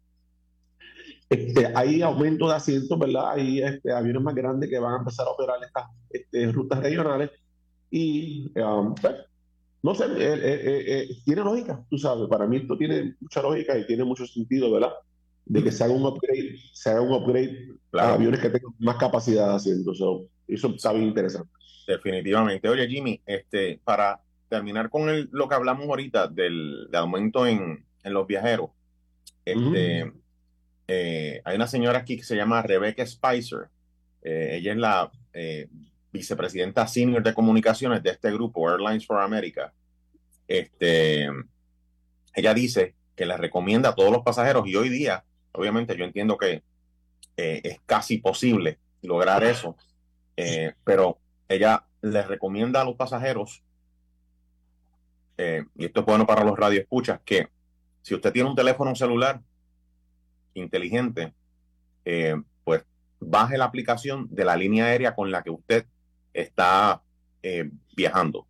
este, hay aumento de asientos, ¿verdad? Hay este, aviones más grandes que van a empezar a operar estas este, rutas regionales. Y, um, pues, no sé, eh, eh, eh, tiene lógica, tú sabes. Para mí esto tiene mucha lógica y tiene mucho sentido, ¿verdad? De que se haga un upgrade, se haga un upgrade Claro. a aviones que tengan más capacidad de asiento. So, eso está bien interesante. Definitivamente. Oye, Jimmy, este, para terminar con el, lo que hablamos ahorita del, del aumento en, en los viajeros, este, Uh-huh. eh, hay una señora aquí que se llama Rebecca Spicer. Eh, ella es la eh, vicepresidenta senior de comunicaciones de este grupo, Airlines for America. Este, ella dice que les recomienda a todos los pasajeros, y hoy día, obviamente, yo entiendo que eh, es casi posible lograr eso, eh, pero ella les recomienda a los pasajeros, eh, y esto es bueno para los radioescuchas, que si usted tiene un teléfono celular inteligente, eh, pues baje la aplicación de la línea aérea con la que usted está eh, viajando.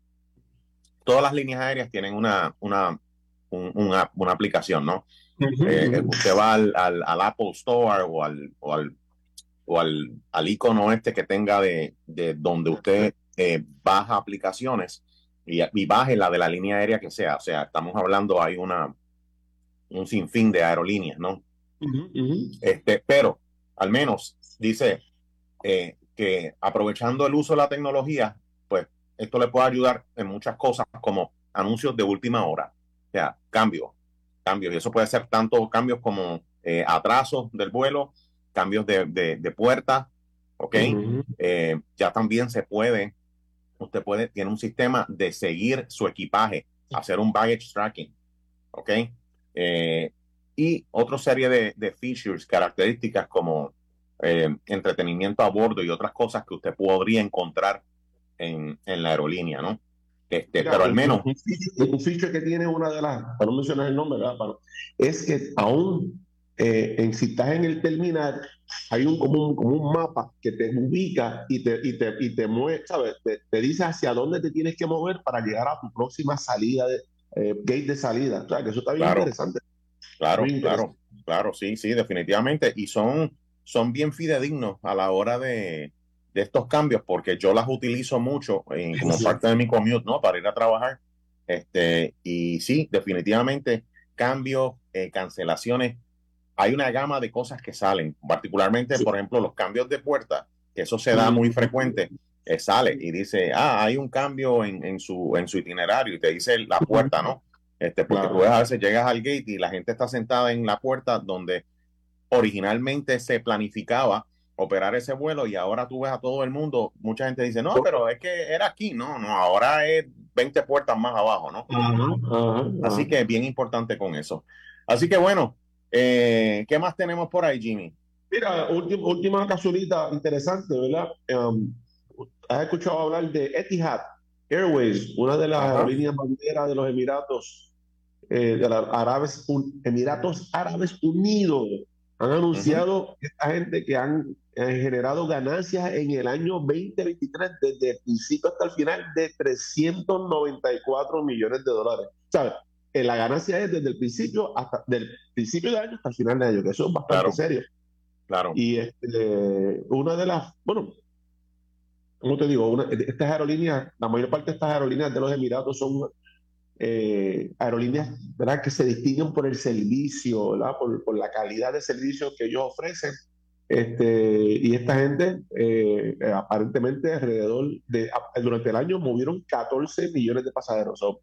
Todas las líneas aéreas tienen una, una, un, una, una aplicación, ¿no? Uh-huh. Eh, usted va al, al, al Apple Store o al, o al, o al, al icono este que tenga de, de donde usted eh, baja aplicaciones y, y baje la de la línea aérea que sea. O sea, estamos hablando, hay una, un sinfín de aerolíneas, ¿no? Uh-huh. Uh-huh. Este, pero al menos dice eh, que aprovechando el uso de la tecnología, pues esto le puede ayudar en muchas cosas como anuncios de última hora. O sea, cambios, cambios. Y eso puede ser tanto cambios como eh, atrasos del vuelo, cambios de, de, de puerta, ¿ok? Uh-huh. Eh, ya también se puede, usted puede, tiene un sistema de seguir su equipaje, hacer un baggage tracking, ¿ok? Eh, y otra serie de, de features, características como eh, entretenimiento a bordo y otras cosas que usted podría encontrar en, en la aerolínea, ¿no? Este, Mira, pero al un, menos... un, feature, un feature que tiene una de las, para no mencionar el nombre, ¿verdad? Para, es que aún eh, en, si estás en el terminal, hay un como, un como un mapa que te ubica y te, y te, y te mueve, ¿sabes? Te, te dice hacia dónde te tienes que mover para llegar a tu próxima salida, de, eh, gate de salida. O sea, que eso está bien Claro. interesante. Claro, Bien claro, interesante. claro, sí, sí, definitivamente. Y son, son bien fidedignos a la hora de, de estos cambios, porque yo las utilizo mucho en, como Sí. parte de mi commute, ¿no? Para ir a trabajar. Este, y sí, definitivamente, cambios, eh, cancelaciones. Hay una gama de cosas que salen, particularmente, Sí. por ejemplo, los cambios de puerta, que eso se da muy frecuente. Eh, sale y dice, ah, hay un cambio en, en, su, en su itinerario, y te dice la puerta, ¿no? Este, porque Claro. tú ves, a veces llegas al gate y la gente está sentada en la puerta donde originalmente se planificaba operar ese vuelo, y ahora tú ves a todo el mundo, mucha gente dice, no, pero es que era aquí, no, no, ahora es veinte puertas más abajo, ¿no? Ajá, ajá, Así ajá. que es bien importante con eso. Así que bueno, eh, ¿qué más tenemos por ahí, Jimmy? Mira, última, última casualita interesante, ¿verdad? Um, ¿has escuchado hablar de Etihad Airways, una de las Ajá. aerolíneas banderas de los Emiratos, eh, de los Árabes, Un- Emiratos Árabes Unidos? Han anunciado uh-huh. esta gente que han eh, generado ganancias en el año veinte veintitrés, desde el principio hasta el final, de trescientos noventa y cuatro millones de dólares. ¿Sabes? Eh, la ganancia es desde el principio hasta del principio de año hasta el final de año, que eso es bastante claro. serio. Claro. Y este, una de las, bueno, ¿cómo te digo? Una, estas aerolíneas, la mayor parte de estas aerolíneas de los Emiratos son eh, aerolíneas, ¿verdad?, que se distinguen por el servicio, ¿verdad?, por, por la calidad de servicio que ellos ofrecen. Este, y esta gente, eh, aparentemente, alrededor de, durante el año movieron catorce millones de pasajeros. So,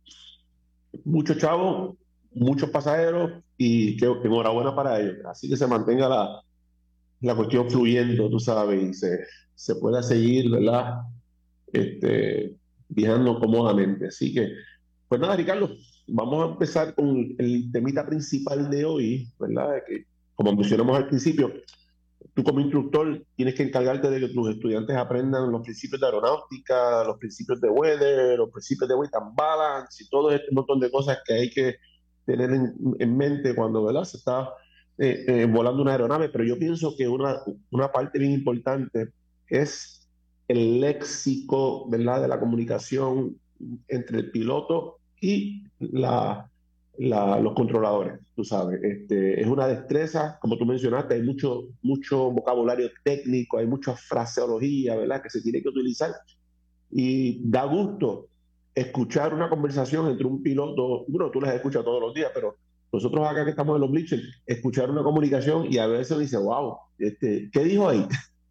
muchos chavos, muchos pasajeros, y que, que enhorabuena para ellos. Así que se mantenga la, la cuestión fluyendo, tú sabes, y se, se pueda seguir, ¿verdad?, este, viajando cómodamente. Así que, pues nada, Ricardo, vamos a empezar con el temita principal de hoy, ¿verdad? Que, como mencionamos al principio, tú como instructor tienes que encargarte de que tus estudiantes aprendan los principios de aeronáutica, los principios de weather, los principios de weight and balance y todo este montón de cosas que hay que tener en, en mente cuando, ¿verdad?, se está eh, eh, volando una aeronave. Pero yo pienso que una, una parte bien importante es el léxico, ¿verdad?, de la comunicación entre el piloto y la, la, los controladores, tú sabes. Este, es una destreza, como tú mencionaste, hay mucho, mucho vocabulario técnico, hay mucha fraseología, ¿verdad?, que se tiene que utilizar, y da gusto escuchar una conversación entre un piloto. Bueno, tú las escuchas todos los días, pero nosotros acá que estamos en los bleachers, escuchar una comunicación y a veces dice, wow, este, ¿qué dijo ahí?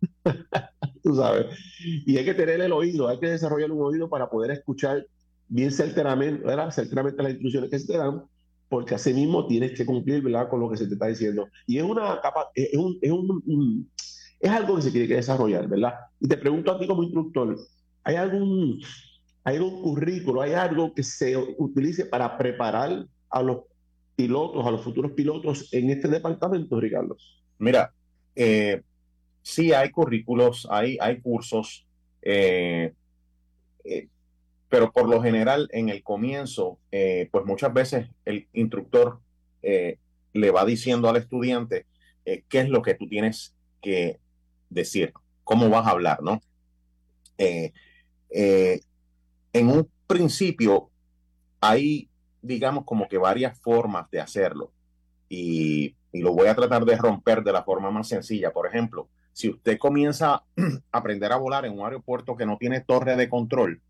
Tú sabes. Y hay que tener el oído, hay que desarrollar un oído para poder escuchar bien certeramente, ¿verdad?, certeramente las instrucciones que se te dan, porque así mismo tienes que cumplir, ¿verdad?, con lo que se te está diciendo. Y es una capa, es, un, es, un, un, es algo que se tiene que desarrollar, ¿verdad? Y te pregunto a ti como instructor, ¿hay algún, hay algún currículo, hay algo que se utilice para preparar a los pilotos, a los futuros pilotos en este departamento, Ricardo? Mira, eh, sí hay currículos, hay, hay cursos, eh, eh, pero por lo general en el comienzo, eh, pues muchas veces el instructor eh, le va diciendo al estudiante eh, qué es lo que tú tienes que decir, cómo vas a hablar, ¿no? Eh, eh, en un principio hay, digamos, como que varias formas de hacerlo, y, y lo voy a tratar de romper de la forma más sencilla. Por ejemplo, si usted comienza a aprender a volar en un aeropuerto que no tiene torre de control,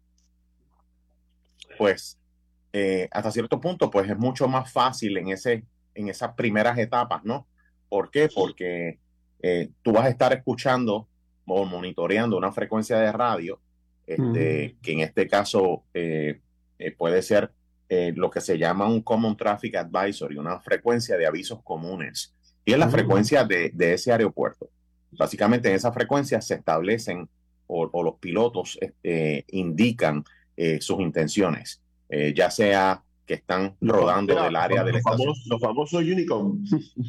pues eh, hasta cierto punto pues es mucho más fácil en, ese, en esas primeras etapas, ¿no? ¿Por qué? Porque eh, tú vas a estar escuchando o monitoreando una frecuencia de radio, este, mm. que en este caso eh, eh, puede ser eh, lo que se llama un Common Traffic Advisory, una frecuencia de avisos comunes, y es la mm. frecuencia de, de ese aeropuerto. Básicamente en esa frecuencia se establecen o, o los pilotos eh, indican eh, sus intenciones, eh, ya sea que están rodando no, del área de la estación. Los famosos Unicom.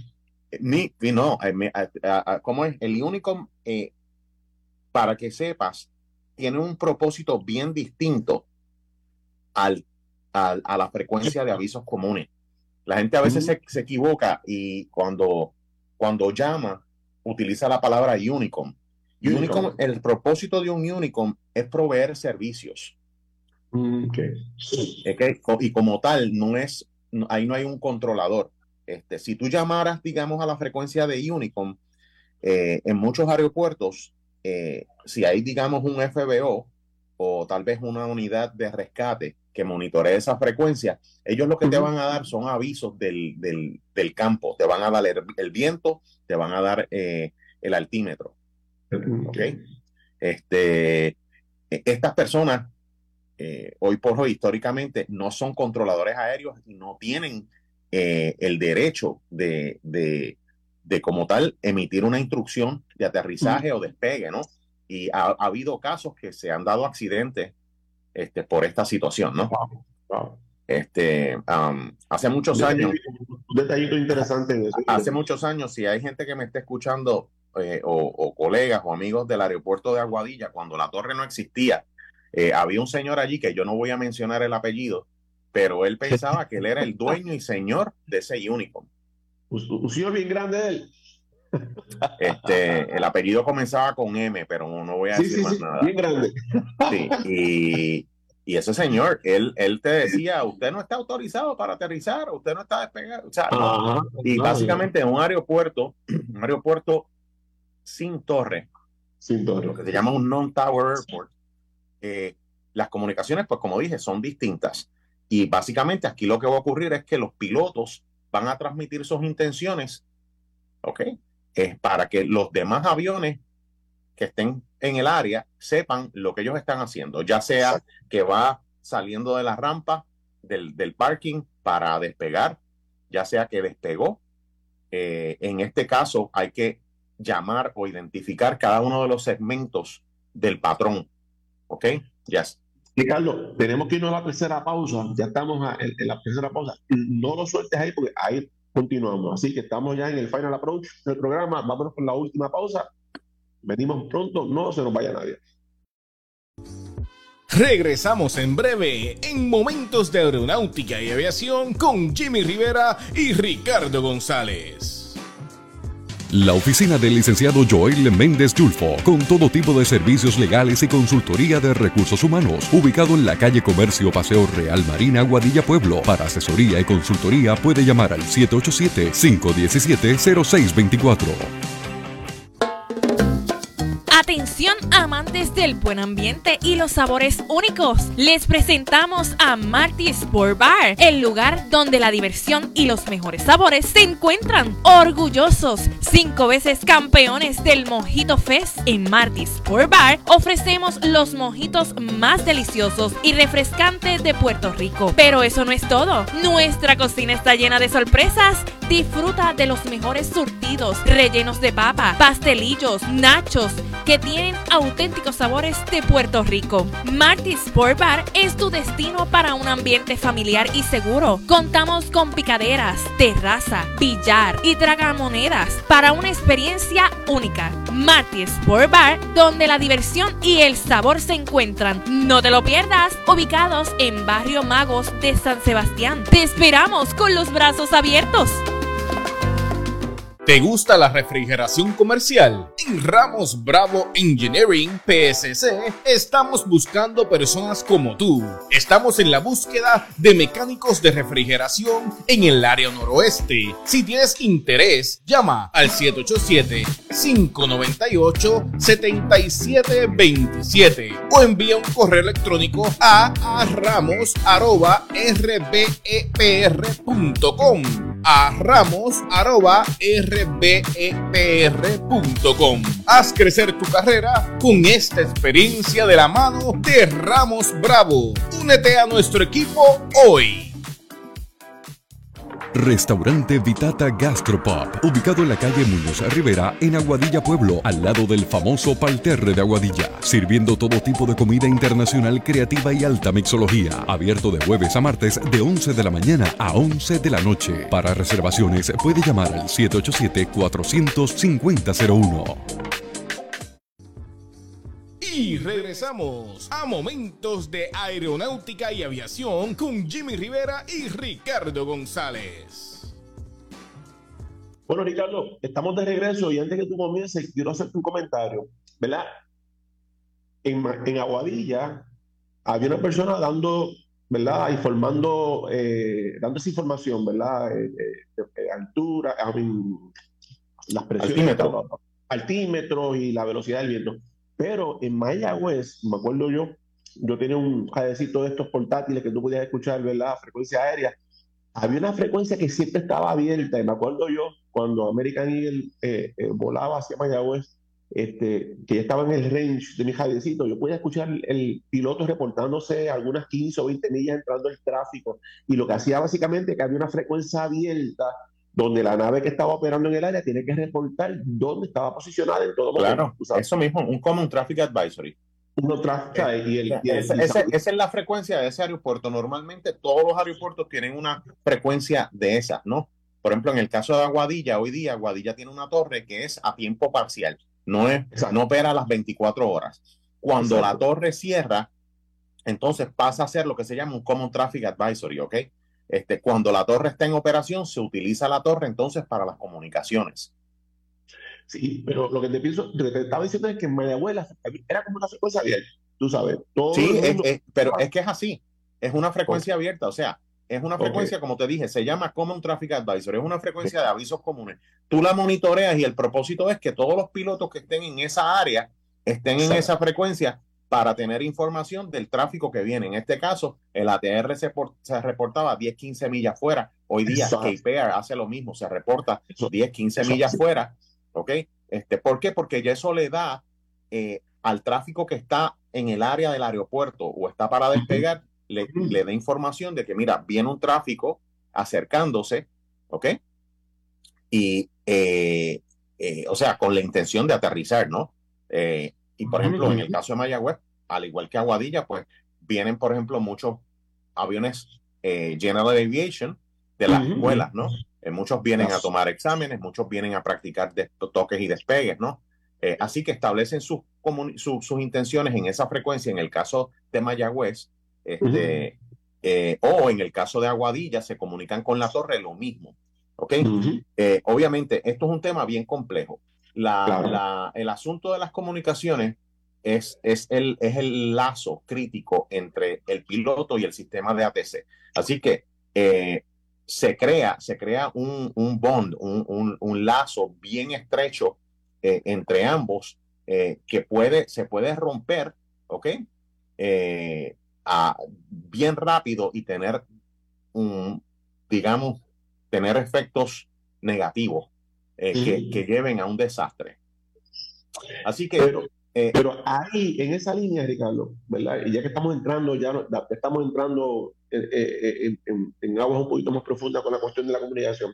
Ni, ni no, eh, ¿cómo es? El Unicom, eh, para que sepas, tiene un propósito bien distinto al, al, a la frecuencia de avisos comunes. La gente a veces mm. se, se equivoca y cuando, cuando llama utiliza la palabra Unicom. Unicom. Unicom, el propósito de un Unicom es proveer servicios. Okay. Okay. Y como tal, no es, ahí no hay un controlador. Este, si tú llamaras, digamos, a la frecuencia de Unicom, eh, en muchos aeropuertos, eh, si hay, digamos, un F B O o tal vez una unidad de rescate que monitoree esa frecuencia, ellos lo que uh-huh. te van a dar son avisos del, del, del campo. Te van a dar el, el viento, te van a dar eh, el altímetro. Uh-huh. ¿Okay? Este, estas personas, eh, hoy por hoy, históricamente, no son controladores aéreos y no tienen eh, el derecho de, de, de, como tal, emitir una instrucción de aterrizaje uh-huh. o despegue, ¿no? Y ha, ha habido casos que se han dado accidentes este, por esta situación, ¿no? Wow. Wow. Este, um, hace muchos un años... Un detallito interesante en eso. Hace muchos años, si hay gente que me está escuchando, eh, o, o colegas o amigos del aeropuerto de Aguadilla, cuando la torre no existía, eh, había un señor allí, que yo no voy a mencionar el apellido, pero él pensaba que él era el dueño y señor de ese Unicom. Un, un señor bien grande de él. Este, el apellido comenzaba con M, pero no, no voy a Sí, decir sí, más sí, nada. bien grande. Sí, y, y ese señor, él, él te decía, usted no está autorizado para aterrizar, usted no está despegado. O sea, no. Ajá, Y no, básicamente en un aeropuerto, un aeropuerto sin torre, sin lo torre. que se llama un non-tower airport, eh, las comunicaciones, pues como dije, son distintas. Y básicamente aquí lo que va a ocurrir es que los pilotos van a transmitir sus intenciones, ¿ok? Es para que los demás aviones que estén en el área sepan lo que ellos están haciendo, ya sea Exacto. que va saliendo de la rampa del, del parking para despegar, ya sea que despegó. Eh, en este caso hay que llamar o identificar cada uno de los segmentos del patrón. ¿Ok? Yes. Ricardo, tenemos que irnos a la tercera pausa. Ya estamos a, en, en la tercera pausa. No lo sueltes ahí porque ahí continuamos. Así que estamos ya en el final approach del programa. Vámonos con la última pausa. Venimos pronto. No se nos vaya nadie. Regresamos en breve en Momentos de Aeronáutica y Aviación con Jimmy Rivera y Ricardo González. La oficina del licenciado Joel Méndez Yulfo, con todo tipo de servicios legales y consultoría de recursos humanos, ubicado en la calle Comercio Paseo Real Marina, Aguadilla Pueblo. Para asesoría y consultoría puede llamar al siete ocho siete, cinco uno siete, cero seis dos cuatro. Atención amantes del buen ambiente y los sabores únicos. Les presentamos a Marty Sport Bar, el lugar donde la diversión y los mejores sabores se encuentran. Orgullosos, cinco veces campeones del Mojito Fest, en Marty Sport Bar ofrecemos los mojitos más deliciosos y refrescantes de Puerto Rico. Pero eso no es todo. Nuestra cocina está llena de sorpresas. Disfruta de los mejores surtidos, rellenos de papa, pastelillos, nachos, que tienen auténticos sabores de Puerto Rico. Marty Sport Bar es tu destino para un ambiente familiar y seguro. Contamos con picaderas, terraza, billar y tragamonedas para una experiencia única. Marty Sport Bar, donde la diversión y el sabor se encuentran. No te lo pierdas, ubicados en Barrio Magos de San Sebastián. Te esperamos con los brazos abiertos. ¿Te gusta la refrigeración comercial? En Ramos Bravo Engineering P S C estamos buscando personas como tú. Estamos en la búsqueda de mecánicos de refrigeración en el área noroeste. Si tienes interés, llama al siete ocho siete, cinco nueve ocho, siete siete dos siete o envía un correo electrónico a arramos arroba r b e p r punto com a ramos arroba r b e p r punto com. Haz crecer tu carrera con esta experiencia de la mano de Ramos Bravo. Únete a nuestro equipo hoy. Restaurante Vitata Gastropub, ubicado en la calle Muñoz Rivera, en Aguadilla Pueblo, al lado del famoso Parterre de Aguadilla, sirviendo todo tipo de comida internacional creativa y alta mixología, abierto de jueves a martes de once de la mañana a once de la noche. Para reservaciones puede llamar al siete ocho siete, cuatro cero cero, cinco cero cero uno. Y regresamos a Momentos de Aeronáutica y Aviación con Jimmy Rivera y Ricardo González. Bueno, Ricardo, estamos de regreso y antes que tú comiences, quiero hacerte un comentario, ¿verdad? En, en Aguadilla había una persona dando, ¿verdad? Informando, eh, dando esa información, ¿verdad? Eh, eh, eh, altura, I mean, las presiones, altímetro. altímetros y la velocidad del viento. Pero en Mayagüez, me acuerdo yo, yo tenía un jadecito de estos portátiles que tú podías escuchar, ¿verdad? Frecuencia aérea. Había una frecuencia que siempre estaba abierta. Y me acuerdo yo, cuando American Eagle eh, eh, volaba hacia Mayagüez, este, que ya estaba en el range de mi jadecito, yo podía escuchar el, el piloto reportándose algunas quince o veinte millas entrando el tráfico. Y lo que hacía básicamente que había una frecuencia abierta donde la nave que estaba operando en el área tiene que reportar dónde estaba posicionada en todo momento. Claro, eso mismo, un Common Traffic Advisory. Uno trata y el, y el, ese, ese, esa es la frecuencia de ese aeropuerto. Normalmente todos los aeropuertos tienen una frecuencia de esas, ¿no? Por ejemplo, en el caso de Aguadilla, hoy día Aguadilla tiene una torre que es a tiempo parcial, no, es, no opera las veinticuatro horas. Cuando Exacto. la torre cierra, entonces pasa a ser lo que se llama un Common Traffic Advisory, ¿ok? Este, cuando la torre está en operación, se utiliza la torre entonces para las comunicaciones. Sí, pero lo que te pienso, lo que te estaba diciendo es que en Mayagüez era como una frecuencia abierta, tú sabes. Todo sí, el mundo... es, es, pero es que es así, es una frecuencia okay. abierta, o sea, es una frecuencia, okay. como te dije, se llama Common Traffic Advisory, es una frecuencia okay. de avisos comunes. Tú la monitoreas y el propósito es que todos los pilotos que estén en esa área estén en esa frecuencia para tener información del tráfico que viene. En este caso, el A T R se, por, se reportaba diez, quince millas fuera. Hoy día K-Pair hace lo mismo, se reporta diez, quince millas fuera. ¿Ok? Este, ¿Por qué? Porque ya eso le da eh, al tráfico que está en el área del aeropuerto o está para despegar, le, le da información de que, mira, viene un tráfico acercándose, ¿ok? Y, eh, eh, o sea, con la intención de aterrizar, ¿no? Eh, y, por ejemplo, en el caso de Mayagüez, al igual que Aguadilla, pues vienen, por ejemplo, muchos aviones eh, General Aviation de las uh-huh. escuelas, ¿no? Eh, muchos vienen yes. a tomar exámenes, muchos vienen a practicar de, toques y despegues, ¿no? Eh, así que establecen sus, su, sus intenciones en esa frecuencia. En el caso de Mayagüez, este, uh-huh. eh, o en el caso de Aguadilla, se comunican con la torre, lo mismo, ¿ok? Uh-huh. Eh, obviamente, esto es un tema bien complejo. La, claro. la, el asunto de las comunicaciones es, es, el, es el lazo crítico entre el piloto y el sistema de A T C. Así que eh, se crea, se crea un, un bond, un, un, un lazo bien estrecho eh, entre ambos eh, que puede, se puede romper, ¿ok? Eh, a, bien rápido y tener, un, digamos, tener efectos negativos eh, mm. que, que lleven a un desastre. Así que... Pero, eh, pero ahí, en esa línea, Ricardo, ¿verdad? Y ya que estamos entrando, ya no, estamos entrando en, en, en, en aguas un poquito más profundas con la cuestión de la comunicación.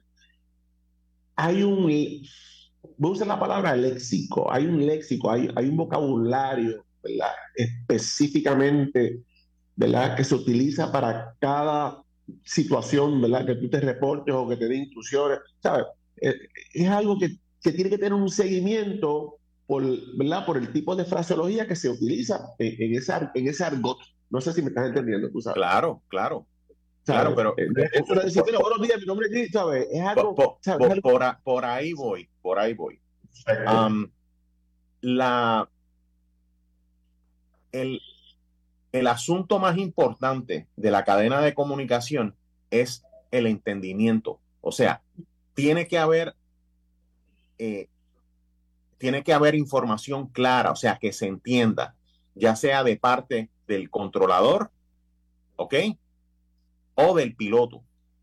Hay un, voy a usar la palabra léxico, hay un léxico, hay, hay un vocabulario, ¿verdad? Específicamente, ¿verdad? Que se utiliza para cada situación, ¿verdad? Que tú te reportes o que te dé instrucciones, ¿sabes? Es, es algo que, que tiene que tener un seguimiento por, ¿verdad? Por el tipo de fraseología que se utiliza en, en, ese, en ese argot. No sé si me estás entendiendo, tú sabes. Claro, claro. Claro, pero... Eh, eso de decir, bueno, buenos días, mi nombre es Chris, ¿sabes? Es algo... Por, ¿sabes? por, por, a, por ahí voy, por ahí voy. Um, la... El... El asunto más importante de la cadena de comunicación es el entendimiento. O sea, tiene que haber, eh, tiene que haber información clara, o sea, que se entienda, ya sea de parte del controlador, ¿ok? O del piloto.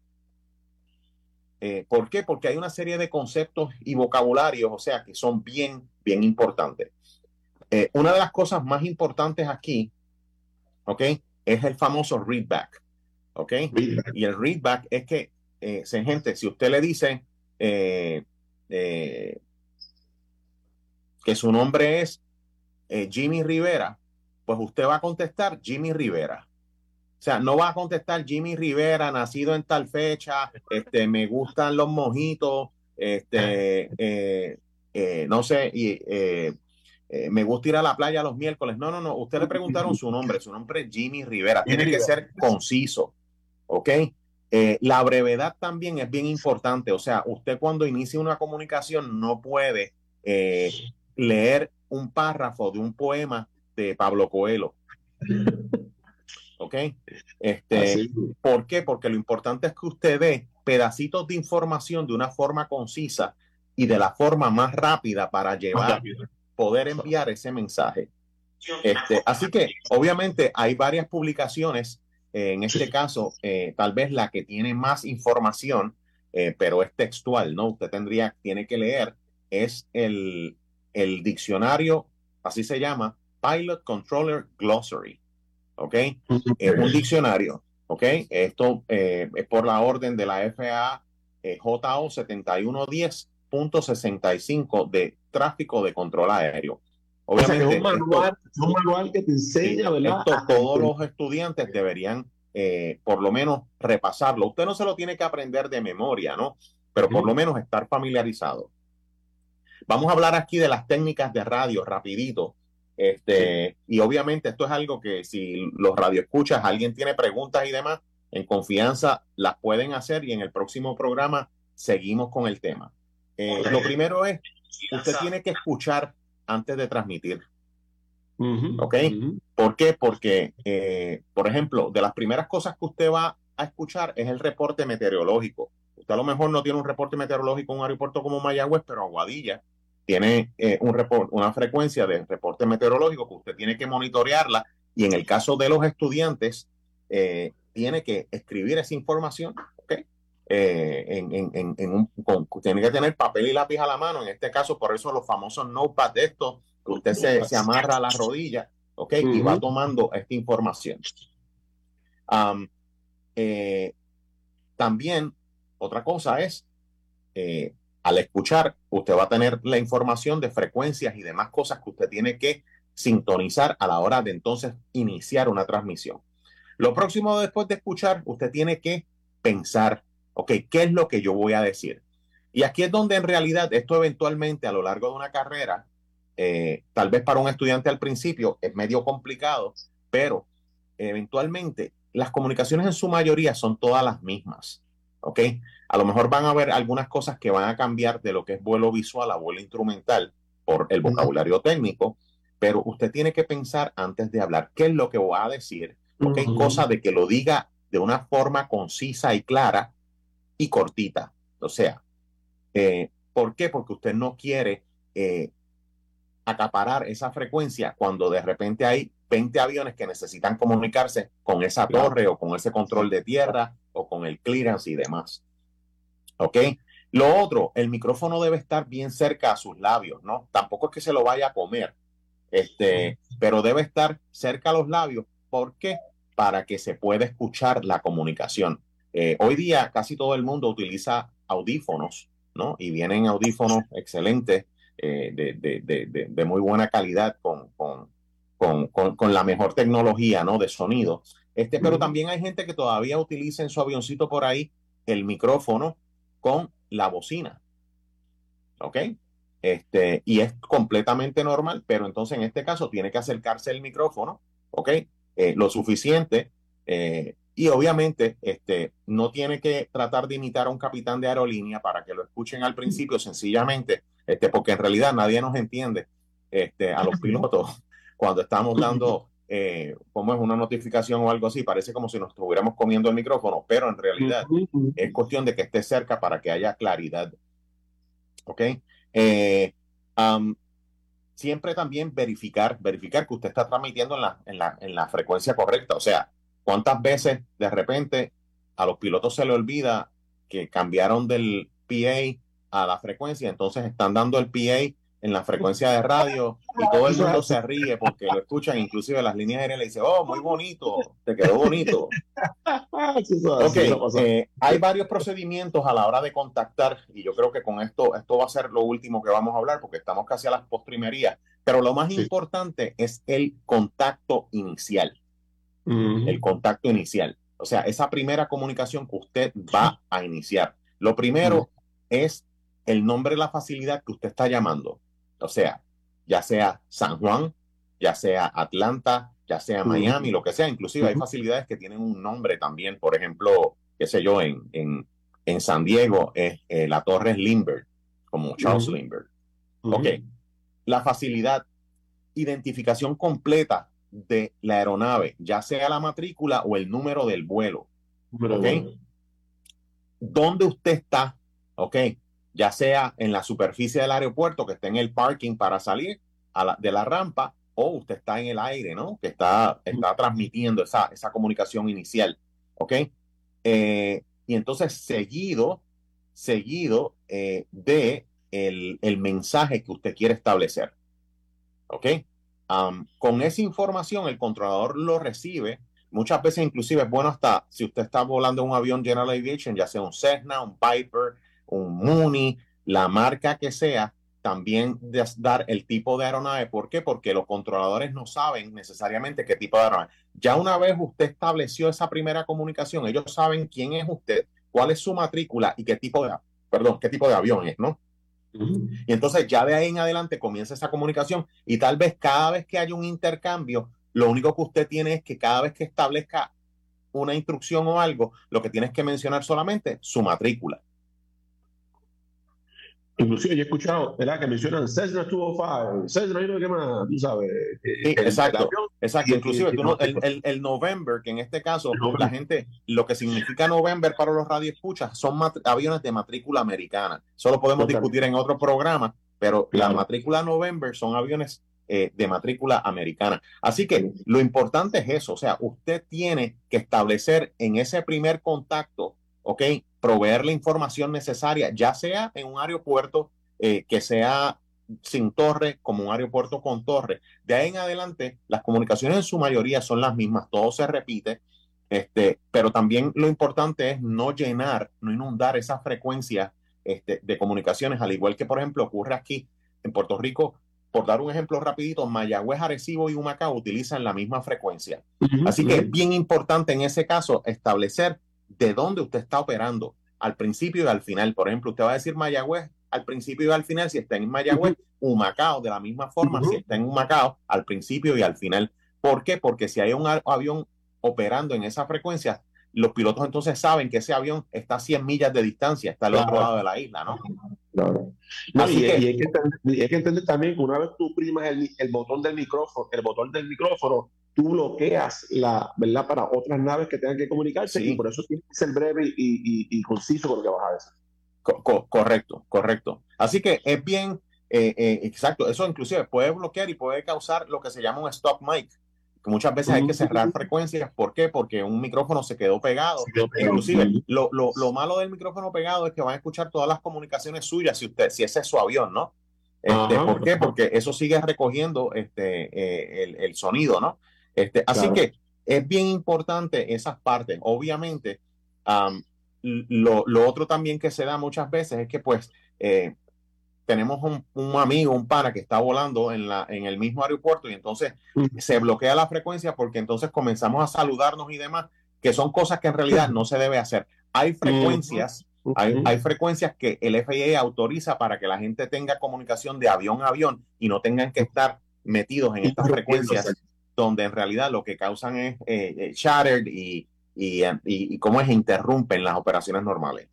Eh, ¿Por qué? Porque hay una serie de conceptos y vocabularios, o sea, que son bien, bien importantes. Eh, una de las cosas más importantes aquí, ¿ok? Es el famoso readback, ¿ok? Readback. Y el readback es que, eh, gente, si usted le dice eh, eh, que su nombre es eh, Jimmy Rivera, pues usted va a contestar Jimmy Rivera. O sea, no va a contestar Jimmy Rivera, nacido en tal fecha, este, me gustan los mojitos, este, eh, eh, no sé, y... Eh, Eh, me gusta ir a la playa los miércoles. No, no, no. Usted le preguntaron su nombre. Su nombre es Jimmy Rivera. Tiene que ser conciso. ¿Ok? Eh, la brevedad también es bien importante. O sea, usted cuando inicia una comunicación no puede eh, leer un párrafo de un poema de Pablo Coelho. ¿Ok? Este, ¿por qué? Porque lo importante es que usted dé pedacitos de información de una forma concisa y de la forma más rápida para llevar... poder enviar ese mensaje. Este, así que, obviamente, hay varias publicaciones, eh, en este caso, eh, tal vez la que tiene más información, eh, pero es textual, ¿no? Usted tendría, tiene que leer, es el, el diccionario, así se llama, Pilot Controller Glossary, ¿ok? Es un diccionario, ¿ok? Esto eh, es por la orden de la F A A eh, J O setenta y uno diez punto sesenta y cinco de tráfico de control aéreo. Obviamente, o sea, es un manual, esto, un manual que te enseña, ¿verdad? Esto, todos los estudiantes deberían eh, por lo menos repasarlo. Usted no se lo tiene que aprender de memoria, ¿no? Pero por lo menos estar familiarizado. Vamos a hablar aquí de las técnicas de radio, rapidito. Este, sí. Y obviamente esto es algo que si los radioescuchas, alguien tiene preguntas y demás, en confianza las pueden hacer y en el próximo programa seguimos con el tema. Eh, lo primero es, usted tiene que escuchar antes de transmitir. Uh-huh, ¿Ok? uh-huh. ¿Por qué? Porque, eh, por ejemplo, de las primeras cosas que usted va a escuchar es el reporte meteorológico. Usted a lo mejor no tiene un reporte meteorológico en un aeropuerto como Mayagüez, pero Aguadilla tiene eh, un report, una frecuencia de reporte meteorológico que usted tiene que monitorearla, y en el caso de los estudiantes eh, tiene que escribir esa información, ¿ok? Eh, en, en, en, en un, con, tiene que tener papel y lápiz a la mano, en este caso por eso los famosos notepads de estos, que usted se, se amarra a la rodilla, ¿ok? Uh-huh. Y va tomando esta información. Um, eh, también otra cosa es, eh, al escuchar, usted va a tener la información de frecuencias y demás cosas que usted tiene que sintonizar a la hora de entonces iniciar una transmisión. Lo próximo, después de escuchar, usted tiene que pensar, ok, ¿qué es lo que yo voy a decir? Y aquí es donde en realidad esto eventualmente a lo largo de una carrera, eh, tal vez para un estudiante al principio es medio complicado, pero eventualmente las comunicaciones en su mayoría son todas las mismas. ¿Ok? A lo mejor van a haber algunas cosas que van a cambiar de lo que es vuelo visual a vuelo instrumental por el vocabulario técnico, pero usted tiene que pensar antes de hablar qué es lo que va a decir, ¿ok? Uh-huh. Cosa de que lo diga de una forma concisa y clara y cortita. O sea, eh, ¿por qué? Porque usted no quiere eh, acaparar esa frecuencia cuando de repente hay veinte aviones que necesitan comunicarse con esa torre o con ese control de tierra o con el clearance y demás. ¿Ok? Lo otro, el micrófono debe estar bien cerca a sus labios, ¿no? Tampoco es que se lo vaya a comer, este, pero debe estar cerca a los labios. ¿Por qué? Para que se pueda escuchar la comunicación. Eh, hoy día casi todo el mundo utiliza audífonos, ¿no? Y vienen audífonos excelentes, eh, de, de, de, de, de muy buena calidad, con, con, con, con, con la mejor tecnología, ¿no? De sonido. Este, pero también hay gente que todavía utiliza en su avioncito por ahí el micrófono con la bocina. ¿Ok? Este, y es completamente normal, pero entonces en este caso tiene que acercarse el micrófono, ¿ok? Eh, lo suficiente, eh, y obviamente este, no tiene que tratar de imitar a un capitán de aerolínea para que lo escuchen al principio, sencillamente, este, porque en realidad nadie nos entiende, este, a los pilotos cuando estamos dando eh, como es una notificación o algo así, parece como si nos estuviéramos comiendo el micrófono, pero en realidad es cuestión de que esté cerca para que haya claridad. ¿Ok? Eh, um, siempre también verificar, verificar que usted está transmitiendo en la, en, la, en la frecuencia correcta. O sea, ¿cuántas veces de repente a los pilotos se le olvida que cambiaron del P A a la frecuencia? Entonces están dando el P A en la frecuencia de radio y todo el mundo se ríe porque lo escuchan, inclusive las líneas aéreas le dicen, oh, muy bonito, te quedó bonito. Ok, eh, hay varios procedimientos a la hora de contactar, y yo creo que con esto, esto va a ser lo último que vamos a hablar porque estamos casi a las postrimerías, pero lo más sí. importante es el contacto inicial. Uh-huh. El contacto inicial. O sea, esa primera comunicación que usted va a iniciar. Lo primero uh-huh. es el nombre de la facilidad que usted está llamando. O sea, ya sea San Juan, ya sea Atlanta, ya sea Miami, uh-huh. lo que sea. Inclusive uh-huh. hay facilidades que tienen un nombre también. Por ejemplo, qué sé yo, en, en, en San Diego, eh, eh, la torre es Lindbergh, como Charles uh-huh. Lindbergh. Uh-huh. Ok. La facilidad, identificación completa de la aeronave, ya sea la matrícula o el número del vuelo. Pero ¿Ok? bueno. ¿Dónde usted está? Ok. Ya sea en la superficie del aeropuerto, que esté en el parking para salir a la, de la rampa, o usted está en el aire, ¿no? Que está, está transmitiendo esa, esa comunicación inicial, ¿ok? Eh, y entonces seguido, seguido eh, de el, el mensaje que usted quiere establecer, ¿ok? Um, con esa información el controlador lo recibe. Muchas veces inclusive es bueno hasta si usted está volando en un avión General Aviation, ya sea un Cessna, un Piper, un Mooney, la marca que sea, también dar el tipo de aeronave. ¿Por qué? Porque los controladores no saben necesariamente qué tipo de aeronave. Ya una vez usted estableció esa primera comunicación, ellos saben quién es usted, cuál es su matrícula y qué tipo de, perdón, qué tipo de avión es, ¿no? Uh-huh. Y entonces ya de ahí en adelante comienza esa comunicación y tal vez cada vez que haya un intercambio, lo único que usted tiene es que cada vez que establezca una instrucción o algo, lo que tienes que mencionar solamente su matrícula. Inclusive yo he escuchado, ¿verdad?, que mencionan Cessna doscientos cinco, Cessna, y no sé qué más, tú sabes. Sí, exacto, exacto. Y, Inclusive y, tú no, el, el, el November, que en este caso November. la gente, lo que significa November para los radioescuchas son aviones de matrícula americana. Eso lo podemos Total. discutir en otro programa, pero Claro. la matrícula November son aviones eh, de matrícula americana. Así que lo importante es eso, o sea, usted tiene que establecer en ese primer contacto, ¿ok?, proveer la información necesaria, ya sea en un aeropuerto eh, que sea sin torre, como un aeropuerto con torre. De ahí en adelante, las comunicaciones en su mayoría son las mismas, todo se repite, este, pero también lo importante es no llenar, no inundar esas frecuencias este, de comunicaciones, al igual que, por ejemplo, ocurre aquí en Puerto Rico. Por dar un ejemplo rapidito, Mayagüez, Arecibo y Humacao utilizan la misma frecuencia. Uh-huh, Así que uh-huh. es bien importante en ese caso establecer de dónde usted está operando, al principio y al final. Por ejemplo, usted va a decir Mayagüez al principio y al final si está en Mayagüez, uh-huh. Humacao de la misma forma, uh-huh. si está en Humacao al principio y al final. ¿Por qué? Porque si hay un avión operando en esa frecuencia, los pilotos entonces saben que ese avión está a cien millas de distancia, está al Claro. otro lado de la isla, ¿no? Claro. No, Así y, que, y hay, que entender, y hay que entender también que una vez tú primas el, el botón del micrófono, el botón del micrófono, tú bloqueas la, ¿verdad?, para otras naves que tengan que comunicarse, sí. y por eso tienes que ser breve y, y, y conciso con lo que vas a decir. Co- co- correcto, correcto. Así que es bien, eh, eh, exacto, eso inclusive puede bloquear y puede causar lo que se llama un stop mic, que muchas veces hay que cerrar frecuencias. ¿Por qué? Porque un micrófono se quedó pegado. Se quedó pegado. Inclusive, lo, lo, lo malo del micrófono pegado es que van a escuchar todas las comunicaciones suyas si usted, si ese es su avión, ¿no? Este, ¿por qué? Porque eso sigue recogiendo este, eh, el, el sonido, ¿no? Este, así Claro. que es bien importante esas partes. Obviamente, um, lo, lo otro también que se da muchas veces es que pues eh, tenemos un, un amigo, un pana que está volando en, la, en el mismo aeropuerto y entonces se bloquea la frecuencia porque entonces comenzamos a saludarnos y demás, que son cosas que en realidad no se debe hacer. Hay frecuencias, hay, hay frecuencias que el F A A autoriza para que la gente tenga comunicación de avión a avión y no tengan que estar metidos en estas frecuencias donde en realidad lo que causan es eh, eh, shattered y, y, y, y cómo es, interrumpen las operaciones normales.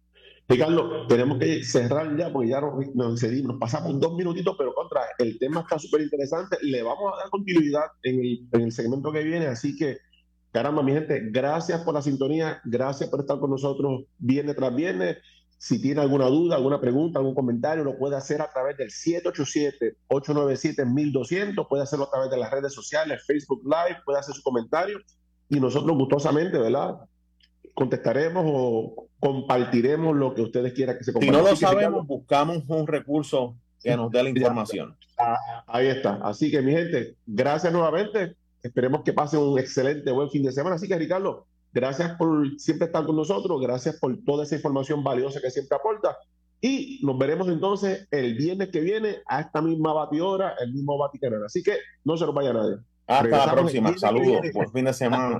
Ricardo, tenemos que cerrar ya porque ya nos, nos excedimos, nos pasamos dos minutitos, pero contra, el tema está súper interesante. Le vamos a dar continuidad en el, en el segmento que viene, así que, caramba, mi gente, gracias por la sintonía, gracias por estar con nosotros viernes tras viernes. Si tiene alguna duda, alguna pregunta, algún comentario, lo puede hacer a través del siete ocho siete, ocho nueve siete, mil doscientos, puede hacerlo a través de las redes sociales, Facebook Live, puede hacer su comentario y nosotros gustosamente, ¿verdad?, contestaremos o compartiremos lo que ustedes quieran que se comparta. Si no lo sabemos, buscamos un recurso que nos dé la información. Ah, ahí está. Así que, mi gente, gracias nuevamente. Esperemos que pasen un excelente, buen fin de semana. Así que, Ricardo, gracias por siempre estar con nosotros. Gracias por toda esa información valiosa que siempre aporta. Y nos veremos entonces el viernes que viene a esta misma batidora, el mismo Vaticanal. Así que no se nos vaya nadie. Hasta Regresamos la próxima. Saludos. Buen fin de semana.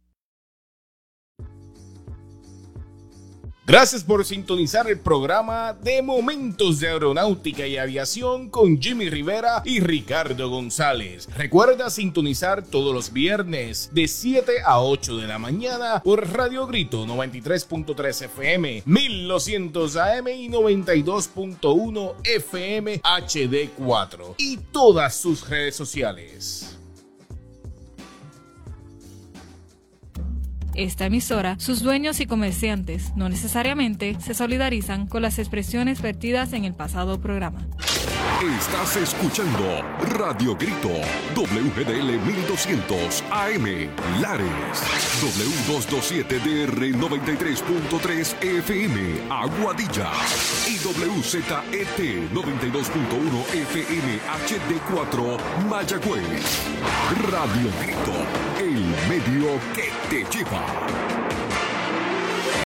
Gracias por sintonizar el programa de Momentos de Aeronáutica y Aviación con Jimmy Rivera y Ricardo González. Recuerda sintonizar todos los viernes de siete a ocho de la mañana por Radio Grito noventa y tres punto tres F M, mil doscientos A M y noventa y dos punto uno F M H D cuatro y todas sus redes sociales. Esta emisora, sus dueños y comerciantes no necesariamente se solidarizan con las expresiones vertidas en el pasado programa. Estás escuchando Radio Grito, W G D L mil doscientos A M, Lares, W doscientos veintisiete D R noventa y tres punto tres F M, Aguadilla, y W Z E T noventa y dos punto uno F M H D cuatro, Mayagüez. Radio Grito, el medio que te lleva.